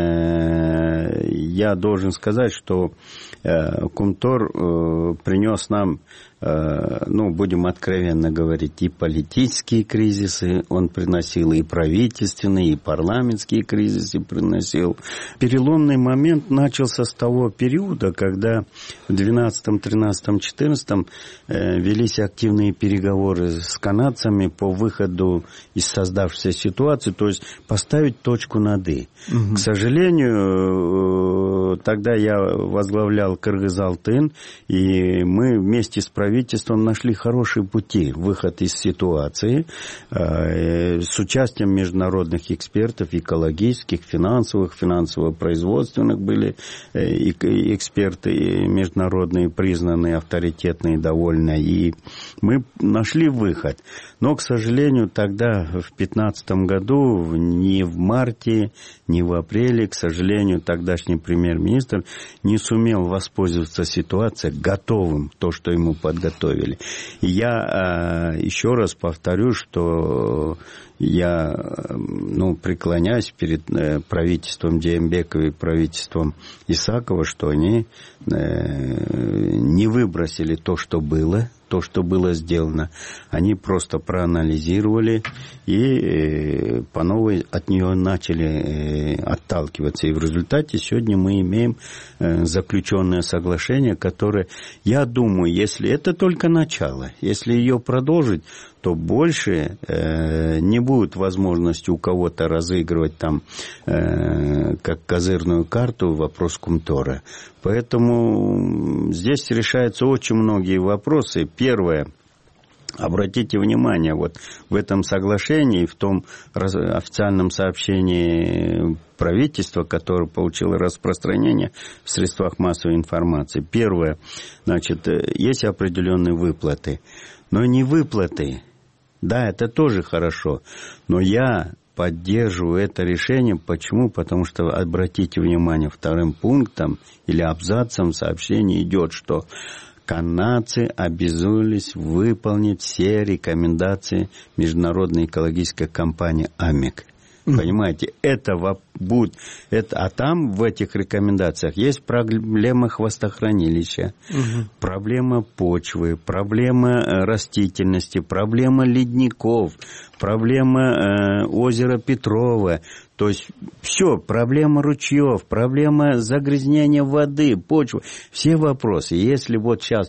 я должен сказать, что Комтор принес нам, будем откровенно говорить, и политические кризисы он приносил, и правительственные, и парламентские кризисы приносил. Переломный момент начался с того периода, когда в 12-м, 13-м, 14-м велись активные переговоры с канадцами по выходу из создавшейся ситуации, то есть поставить точку над «и». К сожалению, тогда я возглавлял Кыргыз-Алтын, и мы вместе с правительством нашли хорошие пути выхода из ситуации с участием международных экспертов, экологических, финансово-производственных были эксперты международные, признанные, авторитетные довольно, и мы нашли выход. Но, к сожалению, тогда, в 2015 году, ни в марте, ни в апреле, к сожалению, тогдашний премьер-министр не сумел воспользоваться ситуацией готовым, то, что ему подготовили. И я еще раз повторю, что я преклоняюсь перед правительством Жээнбекова и правительством Исакова, что они не выбросили то, что было, то, что было сделано. Они просто проанализировали и по новой от нее начали отталкиваться. И в результате сегодня мы имеем заключенное соглашение, которое, я думаю, если это только начало, если ее продолжить, то больше не будет возможности у кого-то разыгрывать там как козырную карту вопрос Кумтора. Поэтому здесь решаются очень многие вопросы. Первое. Обратите внимание, вот в этом соглашении, в том официальном сообщении правительства, которое получило распространение в средствах массовой информации. Первое, значит, есть определенные выплаты, но не выплаты. Да, это тоже хорошо, но я поддерживаю это решение. Почему? Потому что, обратите внимание, вторым пунктом или абзацем сообщения идет, что канадцы обязуялись выполнить все рекомендации Международной экологической компании АМЕК. Понимаете, это будет... А там в этих рекомендациях есть проблема хвостохранилища, проблема почвы, проблема растительности, проблема ледников, проблема озера Петрова. То есть все, проблема ручьев, проблема загрязнения воды, почвы, все вопросы. Если вот сейчас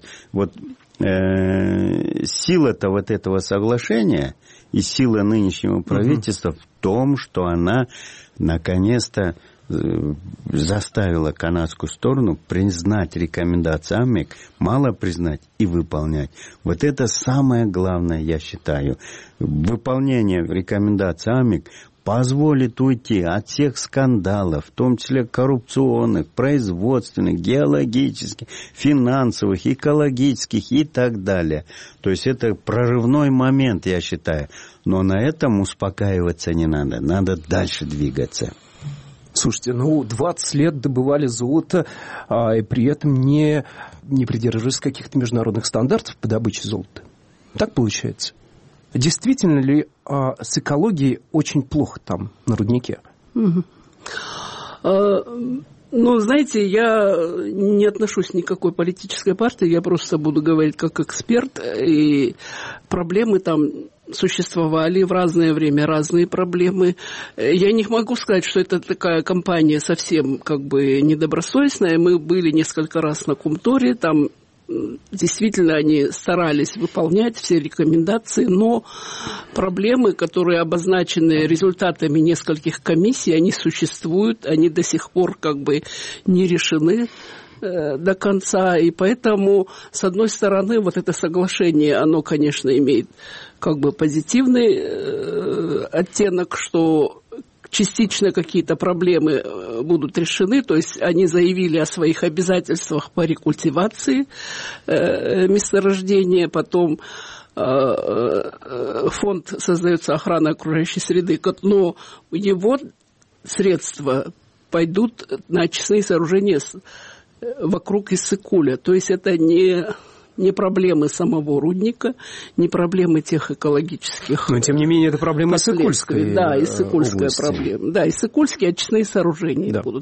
сила-то вот этого соглашения и сила нынешнего правительства в том, что она наконец-то заставила канадскую сторону признать рекомендации АМЕК, мало признать и выполнять. Вот это самое главное, я считаю. Выполнение рекомендаций АМЕК позволит уйти от всех скандалов, в том числе коррупционных, производственных, геологических, финансовых, экологических и так далее. То есть это прорывной момент, я считаю. Но на этом успокаиваться не надо. Надо дальше двигаться. Слушайте, 20 лет добывали золото, и при этом не придерживались каких-то международных стандартов по добыче золота. Так получается? Действительно ли с экологией очень плохо там, на руднике? Знаете, я не отношусь ни к какой политической партии, я просто буду говорить как эксперт, и проблемы там существовали в разное время, разные проблемы. Я не могу сказать, что это такая компания совсем как бы недобросовестная. Мы были несколько раз на Кумторе, там действительно они старались выполнять все рекомендации, но проблемы, которые обозначены результатами нескольких комиссий, они существуют, они до сих пор как бы не решены до конца, и поэтому, с одной стороны, вот это соглашение, оно, конечно, имеет как бы позитивный оттенок, что частично какие-то проблемы будут решены, то есть они заявили о своих обязательствах по рекультивации месторождения, потом фонд создается охрана окружающей среды, но его средства пойдут на очистные сооружения вокруг Иссык-Куля, то есть это не проблемы самого рудника, не проблемы тех экологических. Но, тем не менее, это проблема Иссык-Кульской. Да, Иссык-Кульская проблема. Да, Иссык-Кульские очистные сооружения будут.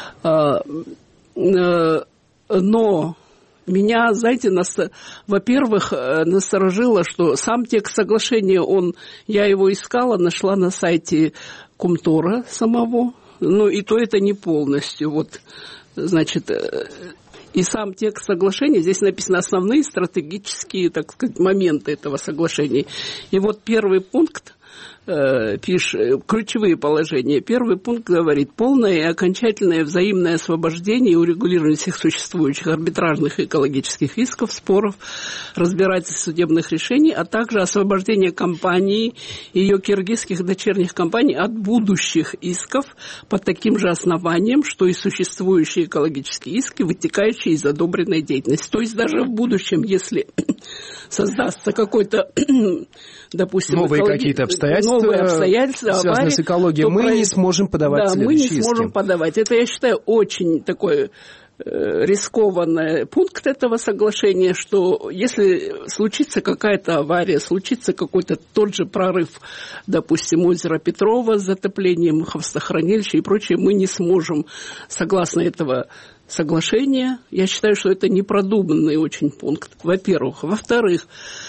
Но меня, знаете, во-первых, насторожило, что сам текст соглашения, я его искала, нашла на сайте Кумтора самого, но и то это не полностью. Значит, и сам текст соглашения, здесь написаны основные стратегические, так сказать, моменты этого соглашения. И первый пункт ключевые положения. Первый пункт говорит: полное и окончательное взаимное освобождение и урегулирование всех существующих арбитражных и экологических исков, споров, разбирательств, судебных решений, а также освобождение компании и ее киргизских дочерних компаний от будущих исков по таким же основаниям, что и существующие экологические иски, вытекающие из одобренной деятельности. То есть даже в будущем, если создастся какой-то, допустим, новые какие-то обстоятельства, связанные с экологией, мы не сможем подавать следующие иски. Да, мы не сможем подавать. Это, я считаю, очень такой рискованный пункт этого соглашения, что если случится какая-то авария, случится какой-то тот же прорыв, допустим, озера Петрова с затоплением хвостохранилища и прочее, мы не сможем, согласно этого соглашения, я считаю, что это непродуманный очень пункт, во-первых. Во-вторых,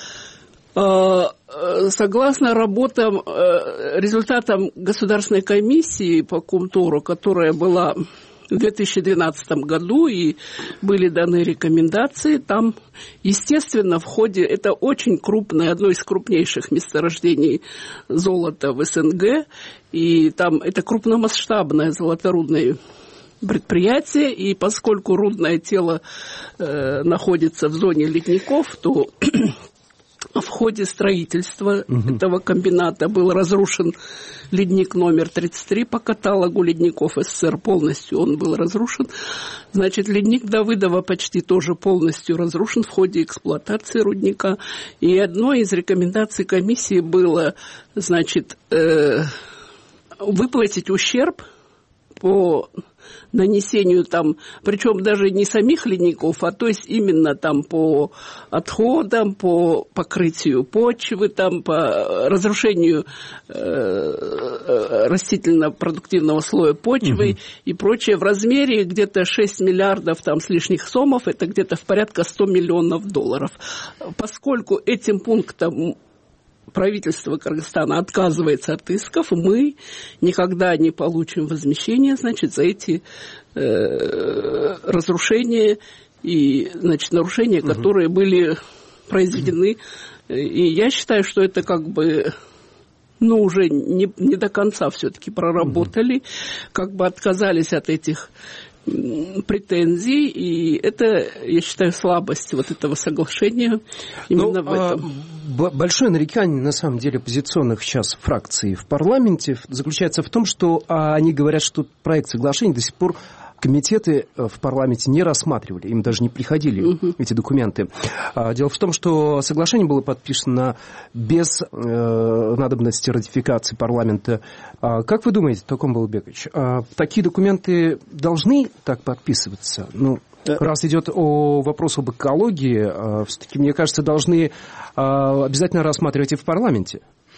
согласно результатам Государственной комиссии по Комтору, которая была в 2012 году, и были даны рекомендации, там, естественно, в ходе, это очень крупное, одно из крупнейших месторождений золота в СНГ, и там это крупномасштабное золоторудное предприятие, и поскольку рудное тело находится в зоне ледников, то в ходе строительства этого комбината был разрушен ледник номер 33 по каталогу ледников СССР, полностью он был разрушен. Значит, ледник Давыдова почти тоже полностью разрушен в ходе эксплуатации рудника. И одной из рекомендаций комиссии было, значит, выплатить ущерб по нанесению там, причем даже не самих ледников, а то есть именно там по отходам, по покрытию почвы, там по разрушению растительно-продуктивного слоя почвы и прочее в размере где-то 6 миллиардов там с лишних сомов, это где-то в порядка 100 миллионов долларов. Поскольку этим пунктом правительство Кыргызстана отказывается от исков, мы никогда не получим возмещения, значит, за эти разрушения и, значит, нарушения, которые были произведены. И я считаю, что это как бы, ну, уже не до конца все-таки проработали, как бы отказались от этих претензий, и это, я считаю, слабость вот этого соглашения именно в этом. Большое нарекание, на самом деле, оппозиционных сейчас фракций в парламенте заключается в том, что они говорят, что проект соглашения до сих пор комитеты в парламенте не рассматривали, им даже не приходили эти документы. Дело в том, что соглашение было подписано без надобности ратификации парламента. Как вы думаете, Током Балбекович, такие документы должны так подписываться? Ну, раз идет вопрос об экологии, все-таки, мне кажется, должны обязательно рассматривать и в парламенте.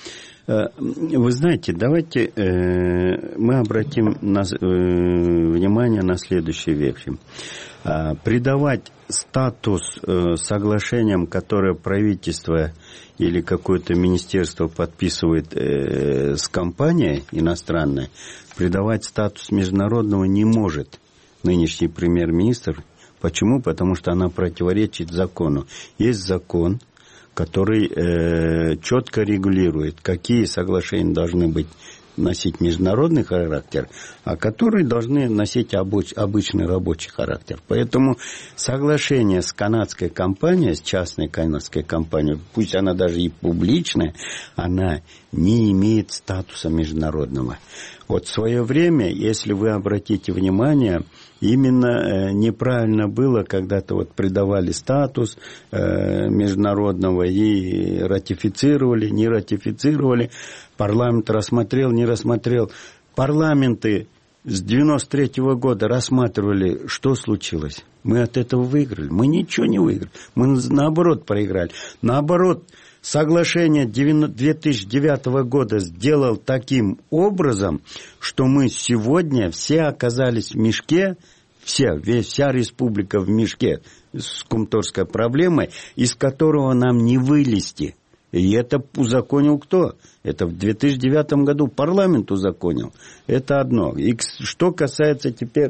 Вы знаете, давайте мы обратим внимание на следующие вещи. Придавать статус соглашениям, которое правительство или какое-то министерство подписывает с компанией иностранной, придавать статус международного не может нынешний премьер-министр. Почему? Потому что она противоречит закону. Есть закон, который четко регулирует, какие соглашения должны носить международный характер, а которые должны носить обычный рабочий характер. Поэтому соглашение с канадской компанией, с частной канадской компанией, пусть она даже и публичная, она не имеет статуса международного. Вот в свое время, если вы обратите внимание, именно неправильно было, когда-то вот придавали статус международного и ратифицировали, не ратифицировали, парламент рассмотрел, не рассмотрел. Парламенты с 93-го года рассматривали, что случилось. Мы от этого выиграли. Мы ничего не выиграли. Мы наоборот проиграли. Наоборот, соглашение 2009 года сделал таким образом, что мы сегодня все оказались в мешке, вся республика в мешке с комторской проблемой, из которого нам не вылезти. И это узаконил кто? Это в 2009 году парламент узаконил. Это одно. И что касается теперь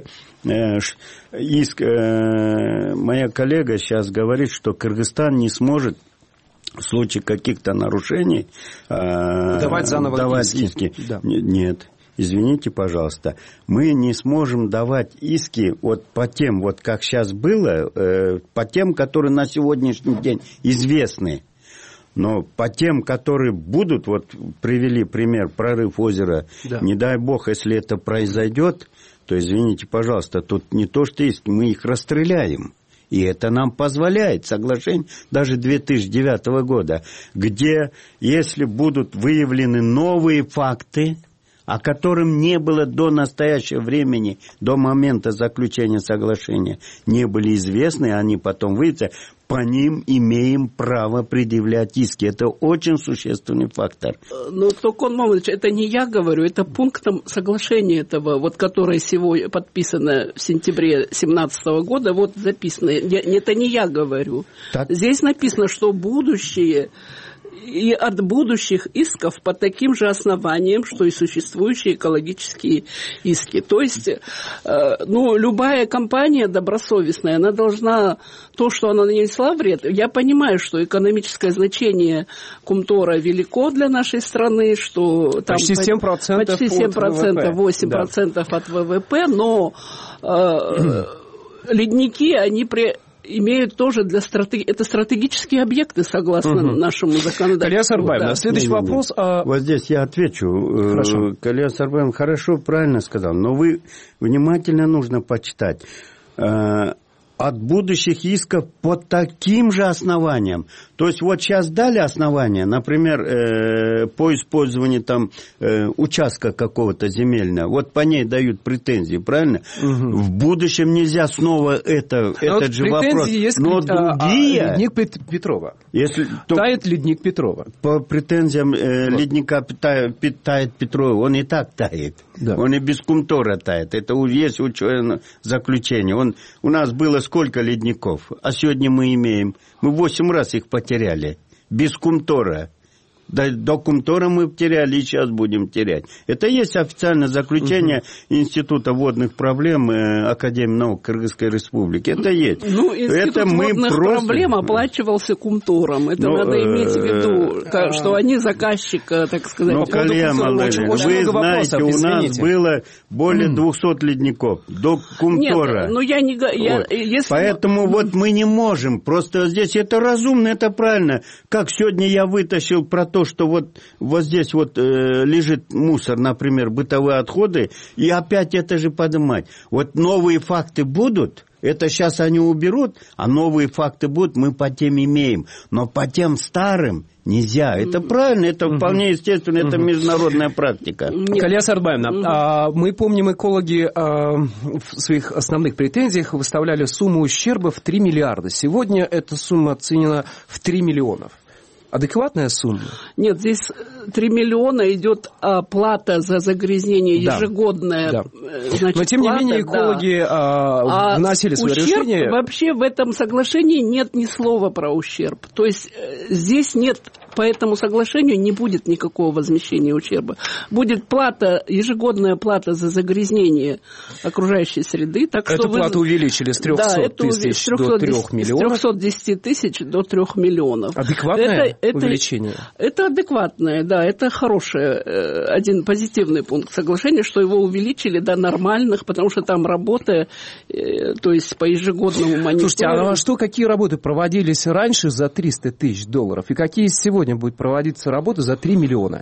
иск, моя коллега сейчас говорит, что Кыргызстан не сможет в случае каких-то нарушений давать заново иски. Да. Нет. Извините, пожалуйста, мы не сможем давать иски вот по тем, вот как сейчас было, по тем, которые на сегодняшний день известны. Но по тем, которые будут, вот привели пример, прорыв озера, да. Не дай бог, если это произойдет, то, извините, пожалуйста, тут не то, что есть, мы их расстреляем. И это нам позволяет соглашение даже 2009 года, где, если будут выявлены новые факты, о котором не было до настоящего времени, до момента заключения соглашения, не были известны, они потом выйдут, по ним имеем право предъявлять иски. Это очень существенный фактор. Ну, только, это не я говорю, это пунктом соглашения этого, вот, которое сегодня подписано в сентябре 2017 года, вот записано. Это не я говорю. Так. Здесь написано, что будущее и от будущих исков по таким же основаниям, что и существующие экологические иски. То есть, любая компания добросовестная, она должна, то, что она нанесла вред, я понимаю, что экономическое значение Кумтора велико для нашей страны, что там почти 7%, почти 7%, 8% от ВВП, но ледники, они имеют тоже это стратегические объекты, согласно нашему законодательству. Калия Сарбаевна, следующий вопрос. Вот здесь я отвечу. Хорошо. Калия Сарбаевна хорошо, правильно сказал, но вы внимательно нужно почитать. От будущих исков по таким же основаниям. То есть вот сейчас дали основания, например, по использованию там участка какого-то земельного, вот по ней дают претензии, правильно? Угу. В будущем нельзя снова этот же вопрос. Есть но другие... ледник Петрова. Тает ледник Петрова. По претензиям ледника тает Петрова, он и так тает. Да. Он и без Кумтора тает. Это есть ученое заключение. У нас было сколько ледников, а сегодня мы имеем. Мы 8 раз их потеряли. Без Кумтора. До Кумтора мы теряли и сейчас будем терять. Это есть официальное заключение Института водных проблем Академии наук Кыргызской Республики. Это есть. Институт водных проблем оплачивался Кумтором. Это надо иметь в виду, что они заказчик, так сказать. Калия Малыгина, вы знаете, у нас было более 200 ледников до Кумтора. Нет, я не... Поэтому вот мы не можем. Просто здесь это разумно, это правильно. Как сегодня я вытащил про то, что вот здесь вот лежит мусор, например, бытовые отходы, и опять это же поднимать. Вот новые факты будут, это сейчас они уберут, а новые факты будут, мы по тем имеем. Но по тем старым нельзя. Это правильно, это вполне естественно, это международная практика. Калия Сарбаевна, мы помним, экологи в своих основных претензиях выставляли сумму ущерба в 3 миллиарда. Сегодня эта сумма оценена в 3 миллионов. Адекватная сумма? Нет, здесь 3 миллиона идет плата за загрязнение ежегодная. Да. Значит, но тем не менее экологи вносили свои решения. Вообще в этом соглашении нет ни слова про ущерб. То есть здесь нет, по этому соглашению не будет никакого возмещения ущерба. Будет ежегодная плата за загрязнение окружающей среды. Так эту плату увеличили с 300 тысяч до 3 миллионов. С 310 тысяч до 3 миллионов. Адекватное увеличение? Это адекватное, да. Это хороший, один позитивный пункт соглашения, что его увеличили до нормальных, потому что там работа, то есть по ежегодному мониторингу. Слушайте, а что, какие работы проводились раньше за 300 тысяч долларов, и какие сегодня будут проводиться работы за 3 миллиона?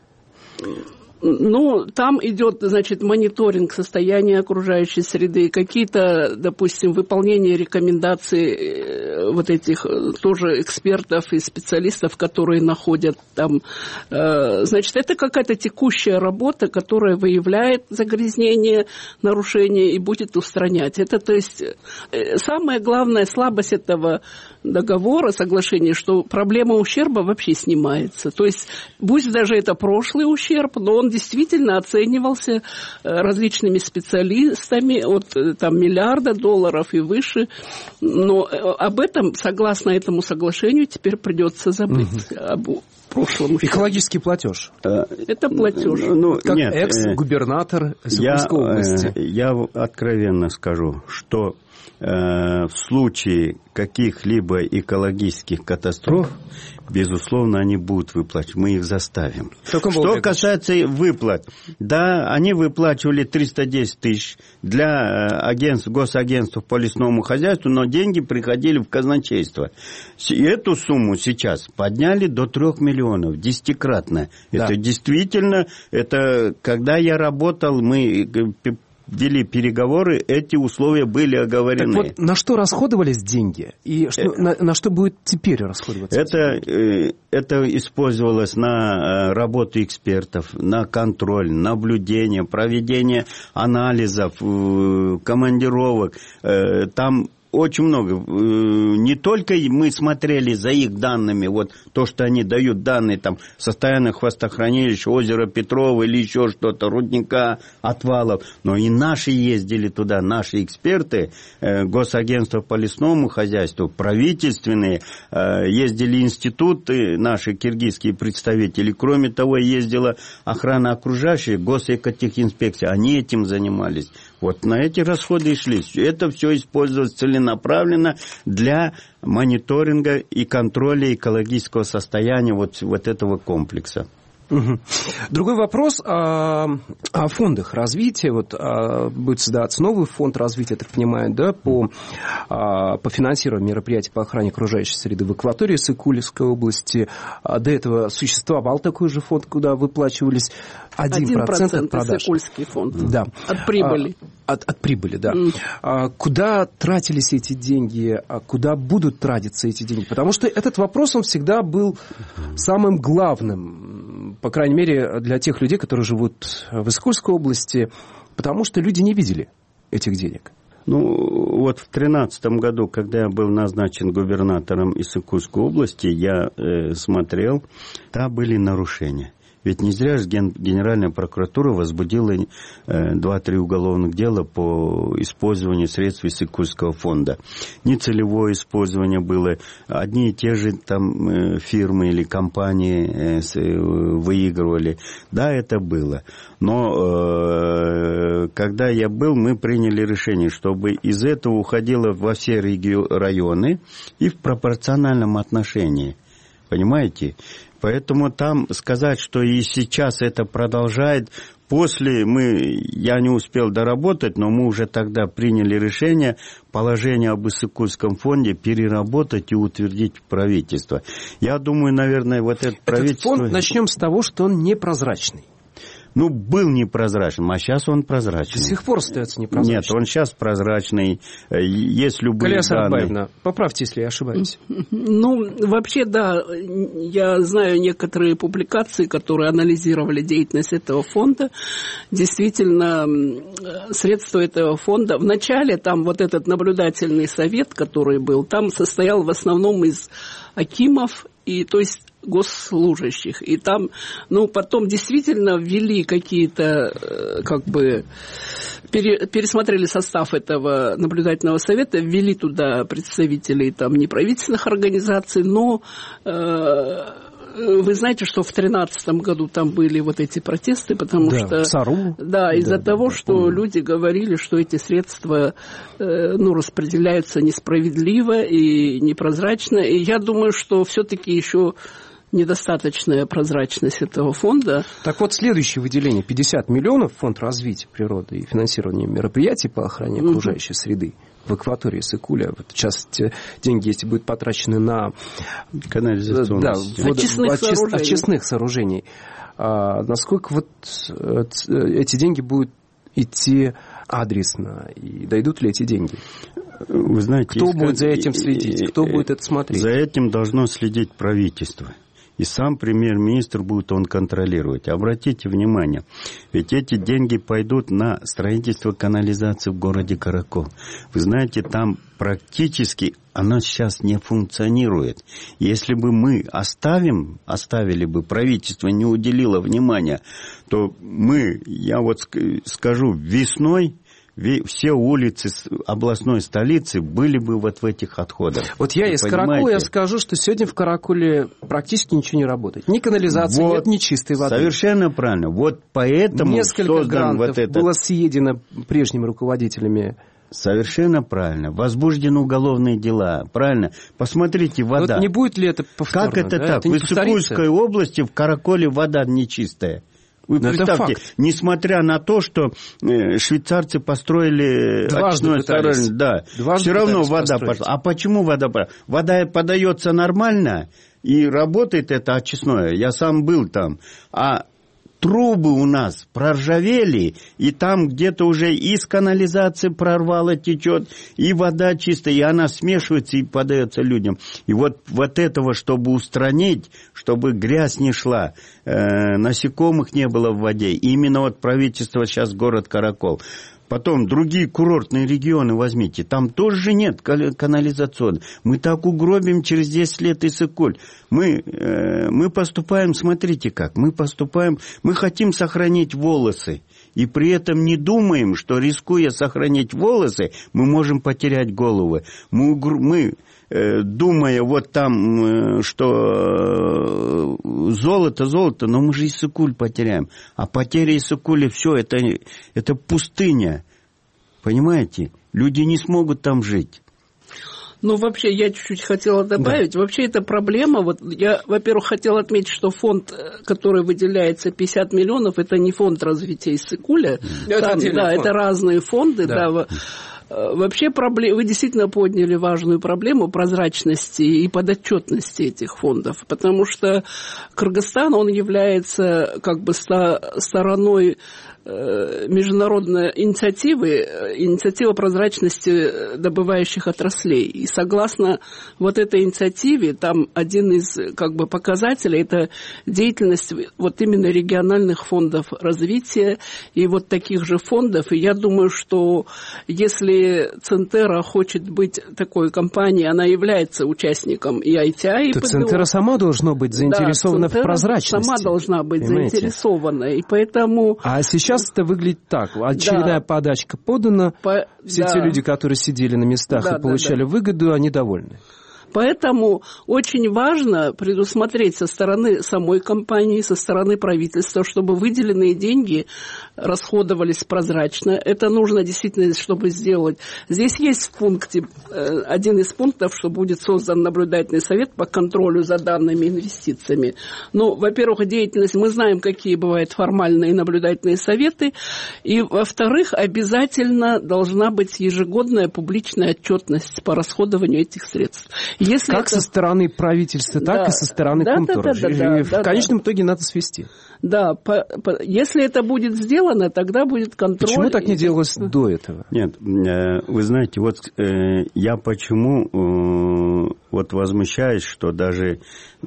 Там идет, значит, мониторинг состояния окружающей среды, какие-то, допустим, выполнение рекомендаций вот этих тоже экспертов и специалистов, которые находят там. Значит, это какая-то текущая работа, которая выявляет загрязнение, нарушение и будет устранять. Это, то есть, самая главная слабость этого договора, соглашения, что проблема ущерба вообще снимается. То есть, пусть даже это прошлый ущерб, но он действительно оценивался различными специалистами от там, миллиарда долларов и выше. Но об этом, согласно этому соглашению, теперь придется забыть об прошлом ущербе. Экологический платеж. Это платеж. Как экс-губернатор Свердловской области. Я откровенно скажу, что в случае каких-либо экологических катастроф, безусловно, они будут выплачивать. Мы их заставим. Что касается выплат, да, они выплачивали 310 тысяч для госагентств по лесному хозяйству, но деньги приходили в казначейство. И эту сумму сейчас подняли до 3 миллионов, 10-кратно. Да. Это действительно, это когда я работал, мы вели переговоры, эти условия были оговорены. Так вот, на что расходовались деньги? И на что будет теперь расходоваться? Это использовалось на работу экспертов, на контроль, наблюдение, проведение анализов, командировок. Там очень много. Не только мы смотрели за их данными, вот то, что они дают данные, там, состояние хвостохранилища, озера Петрова или еще что-то, рудника, отвалов, но и наши ездили туда, наши эксперты, Госагентство по лесному хозяйству, правительственные, ездили институты, наши киргизские представители, кроме того, ездила охрана окружающей, госэкотехинспекция, они этим занимались. Вот на эти расходы и шли. Это все использовалось целенаправленно для мониторинга и контроля экологического состояния вот этого комплекса. Угу. Другой вопрос о фондах развития. Вот будет создаваться новый фонд развития, я так понимаю, да, по финансированию мероприятий по охране окружающей среды в акватории Сыкульской области. До этого существовал такой же фонд, куда выплачивались 1% от продаж. Сыкульский фонд. Да. От прибыли. От прибыли, да. Куда тратились эти деньги, куда будут тратиться эти деньги? Потому что этот вопрос, он всегда был самым главным, по крайней мере, для тех людей, которые живут в Иссыкульской области, потому что люди не видели этих денег. Ну, вот в 2013 году, когда я был назначен губернатором Иссыкульской области, я смотрел, там были нарушения. Ведь не зря же Генеральная прокуратура возбудила 2-3 уголовных дела по использованию средств Иссыкульского фонда. Нецелевое использование было. Одни и те же там фирмы или компании выигрывали. Да, это было. Но когда я был, мы приняли решение, чтобы из этого уходило во все районы и в пропорциональном отношении. Понимаете? Поэтому там сказать, что и сейчас это продолжает, я не успел доработать, но мы уже тогда приняли решение положение об Иссыкульском фонде переработать и утвердить в правительство. Я думаю, наверное, вот это правительство... Этот фонд, начнем с того, что он непрозрачный. Ну, был непрозрачным, а сейчас он прозрачный. До сих пор остается непрозрачным. Нет, он сейчас прозрачный. Есть любые Калия данные. Сарбаевна, поправьте, если я ошибаюсь. Ну, вообще, да, я знаю некоторые публикации, которые анализировали деятельность этого фонда. Действительно, средства этого фонда... Вначале там вот этот наблюдательный совет, который был, там состоял в основном из акимов, и, то есть, госслужащих. И там, потом действительно ввели какие-то, пересмотрели состав этого наблюдательного совета, ввели туда представителей там неправительственных организаций, но вы знаете, что в 2013 году там были вот эти протесты, потому что... из-за того, что люди говорили, что эти средства распределяются несправедливо и непрозрачно. И я думаю, что все-таки еще недостаточная прозрачность этого фонда. Так вот, следующее выделение 50 миллионов в фонд развития природы и финансирования мероприятий по охране окружающей среды в акватории Сыкуля. Вот сейчас деньги, если будут потрачены на очистных сооружений, насколько вот эти деньги будут идти адресно и дойдут ли эти деньги? Вы знаете, кто будет за этим следить? Кто будет это смотреть? За этим должно следить правительство. И сам премьер-министр будет он контролировать. Обратите внимание, ведь эти деньги пойдут на строительство канализации в городе Каракол. Вы знаете, там практически она сейчас не функционирует. Если бы мы оставили бы, правительство не уделило внимания, то я вот скажу, весной все улицы областной столицы были бы вот в этих отходах. Вот я из Каракола, я скажу, что сегодня в Караколе практически ничего не работает. Ни канализации нет, ни чистой воды. Совершенно правильно. Вот поэтому несколько грантов было съедено прежними руководителями. Совершенно правильно. Возбуждены уголовные дела. Правильно. Посмотрите, вода. Вот не будет ли это повторно? Как это так? В Иссыкульской области в Караколе вода нечистая. Вы представьте, несмотря на то, что швейцарцы построили очистное сооружение, все равно вода пошла. А почему вода пошла? Вода подается нормально, и работает это очистное. Я сам был там. А трубы у нас проржавели, и там где-то уже из канализации прорвало течет, и вода чистая, и она смешивается и подается людям. И вот этого, чтобы устранить, чтобы грязь не шла, насекомых не было в воде, именно вот правительство сейчас город Каракол. Потом другие курортные регионы возьмите, там тоже нет канализационной. Мы так угробим через 10 лет Иссык-Куль. Мы поступаем, смотрите как, мы хотим сохранить волосы. И при этом не думаем, что, рискуя сохранить волосы, мы можем потерять головы. Мы думая вот там, что золото, но мы же Иссык-Куль потеряем. А потеря Иссык-Куля, все, это пустыня. Понимаете? Люди не смогут там жить. Ну, вообще, я чуть-чуть хотела добавить. Да. Вообще, это проблема. Вот я, во-первых, хотела отметить, что фонд, который выделяется 50 миллионов, это не фонд развития Иссык-Куля. Это разные фонды, да. Вообще вы действительно подняли важную проблему прозрачности и подотчетности этих фондов, потому что Кыргызстан, он является как бы стороной международной инициативы прозрачности добывающих отраслей. И согласно вот этой инициативе, там один из как бы показателей – это деятельность вот именно региональных фондов развития и вот таких же фондов. И я думаю, что если Центера хочет быть такой компанией, она является участником и ITI, и ПДО. Центера сама должна быть заинтересована в прозрачности. Сама должна быть заинтересована. И поэтому... А сейчас это выглядит так. Очередная подачка подана. Все те люди, которые сидели на местах и получали выгоду, они довольны. Поэтому очень важно предусмотреть со стороны самой компании, со стороны правительства, чтобы выделенные деньги расходовались прозрачно. Это нужно действительно, чтобы сделать. Здесь есть в пункте, один из пунктов, что будет создан наблюдательный совет по контролю за данными инвестициями. Ну, во-первых, деятельность, мы знаем, какие бывают формальные наблюдательные советы. И, во-вторых, обязательно должна быть ежегодная публичная отчетность по расходованию этих средств. Если как со стороны правительства, так и со стороны Комтора. В конечном итоге надо свести. Да, если это будет сделано, тогда будет контроль. Почему так не делалось до этого? Нет, вы знаете, вот я почему вот возмущаюсь, что даже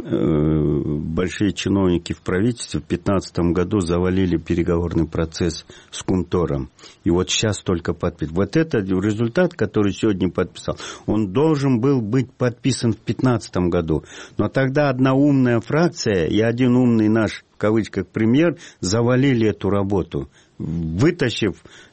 большие чиновники в правительстве в 2015 году завалили переговорный процесс с Комтором. И вот сейчас только подписал. Вот это результат, который сегодня подписал, он должен был быть подписан в 2015 году. Но тогда одна умная фракция и один умный наш, в кавычках, премьер завалили эту работу, вытащив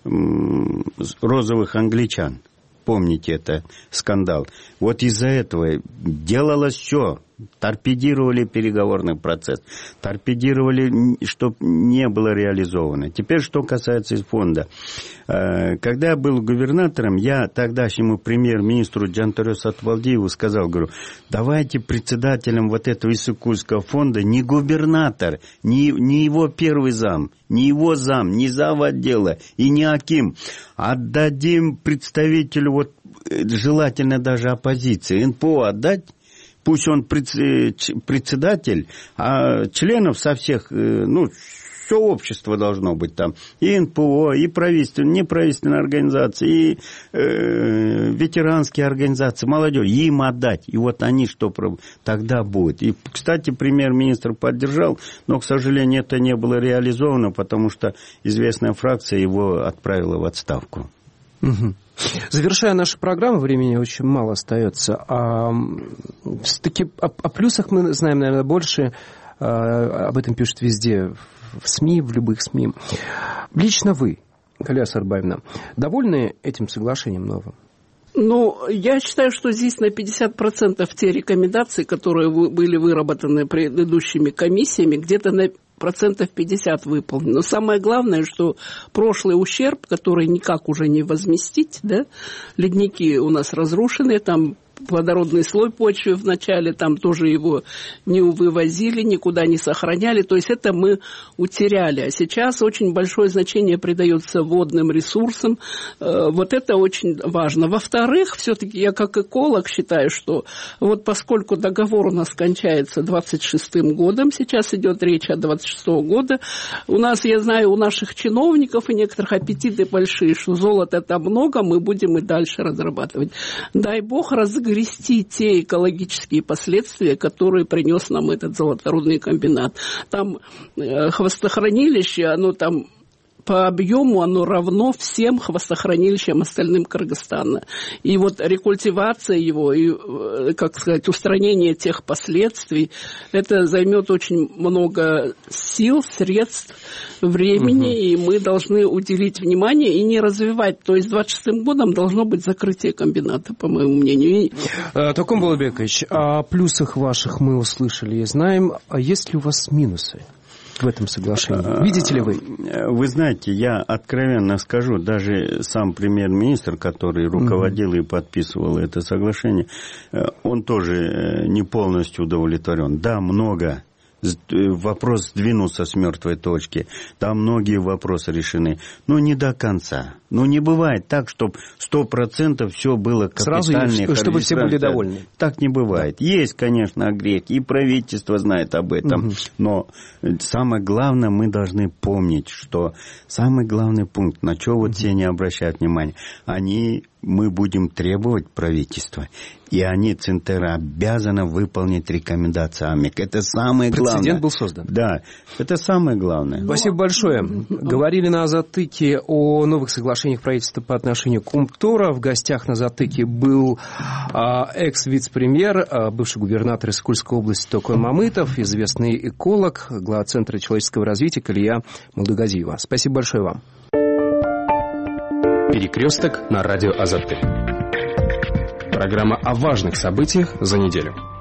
розовых англичан. Помните это скандал. Вот из-за этого делалось все. Торпедировали переговорный процесс. Торпедировали, чтобы не было реализовано. Теперь, что касается фонда. Когда я был губернатором, я тогдашнему премьер-министру Джантаре Сатыбалдиеву сказал, говорю, давайте председателем вот этого Иссык-Кульского фонда не губернатор, не его первый зам, не его зам, не зав. Отдела и не аким. Отдадим представителю, вот, желательно даже оппозиции, НПО отдать. Пусть он председатель, а членов со всех, все общество должно быть там. И НПО, и правительственные, неправительственные организации, и ветеранские организации, молодежь. Им отдать. И вот они что тогда будет. И, кстати, премьер-министр поддержал, но, к сожалению, это не было реализовано, потому что известная фракция его отправила в отставку. Угу. Завершая нашу программу, времени очень мало остается. Все-таки о плюсах мы знаем, наверное, больше. Об этом пишут везде, в СМИ, в любых СМИ. Лично вы, Галия Сарбаевна, довольны этим соглашением новым? Ну, я считаю, что здесь на 50% те рекомендации, которые были выработаны предыдущими комиссиями, где-то на 50% выполнено. Но самое главное, что прошлый ущерб, который никак уже не возместить, да, ледники у нас разрушены, там плодородный слой почвы вначале, там тоже его не вывозили, никуда не сохраняли, то есть это мы утеряли. А сейчас очень большое значение придается водным ресурсам, вот это очень важно. Во-вторых, все-таки я как эколог считаю, что вот поскольку договор у нас кончается 26-м годом, сейчас идет речь о 26-го года, у нас, я знаю, у наших чиновников и некоторых аппетиты большие, что золота там много, мы будем и дальше разрабатывать. Дай бог разгрести те экологические последствия, которые принес нам этот золоторудный комбинат. Там хвостохранилище, оно там по объему оно равно всем хвостохранилищам остальным Кыргызстана. И вот рекультивация его, и, как сказать, устранение тех последствий, это займет очень много сил, средств, времени, и мы должны уделить внимание и не развивать. То есть 26-м годом должно быть закрытие комбината, по моему мнению. Токум Балабекович, о плюсах ваших мы услышали и знаем. А есть ли у вас минусы в этом соглашении? Видите ли вы? Вы знаете, я откровенно скажу, даже сам премьер-министр, который руководил и подписывал это соглашение, он тоже не полностью удовлетворен. Да, много. Вопрос сдвинулся с мертвой точки. Там многие вопросы решены. Но не до конца. Но не бывает так, чтобы 100% все было капитально. Сразу, чтобы все были довольны. Так не бывает. Есть, конечно, огрехи, и правительство знает об этом. Но самое главное, мы должны помнить, что самый главный пункт, на что вот все не обращают внимания, мы будем требовать правительства, и они, Центера, обязаны выполнить рекомендации АМЕК. Это самое главное. Прецедент был создан. Да, это самое главное. Спасибо большое. Говорили на затыке о новых соглашениях правительства по отношению к Умптора. В гостях на затыке был экс-вице-премьер, бывший губернатор Искульской области Токой Мамытов, известный эколог, глава Центра человеческого развития Калия Молдагазиева. Спасибо большое вам. Перекресток на радио Азатык. Программа о важных событиях за неделю.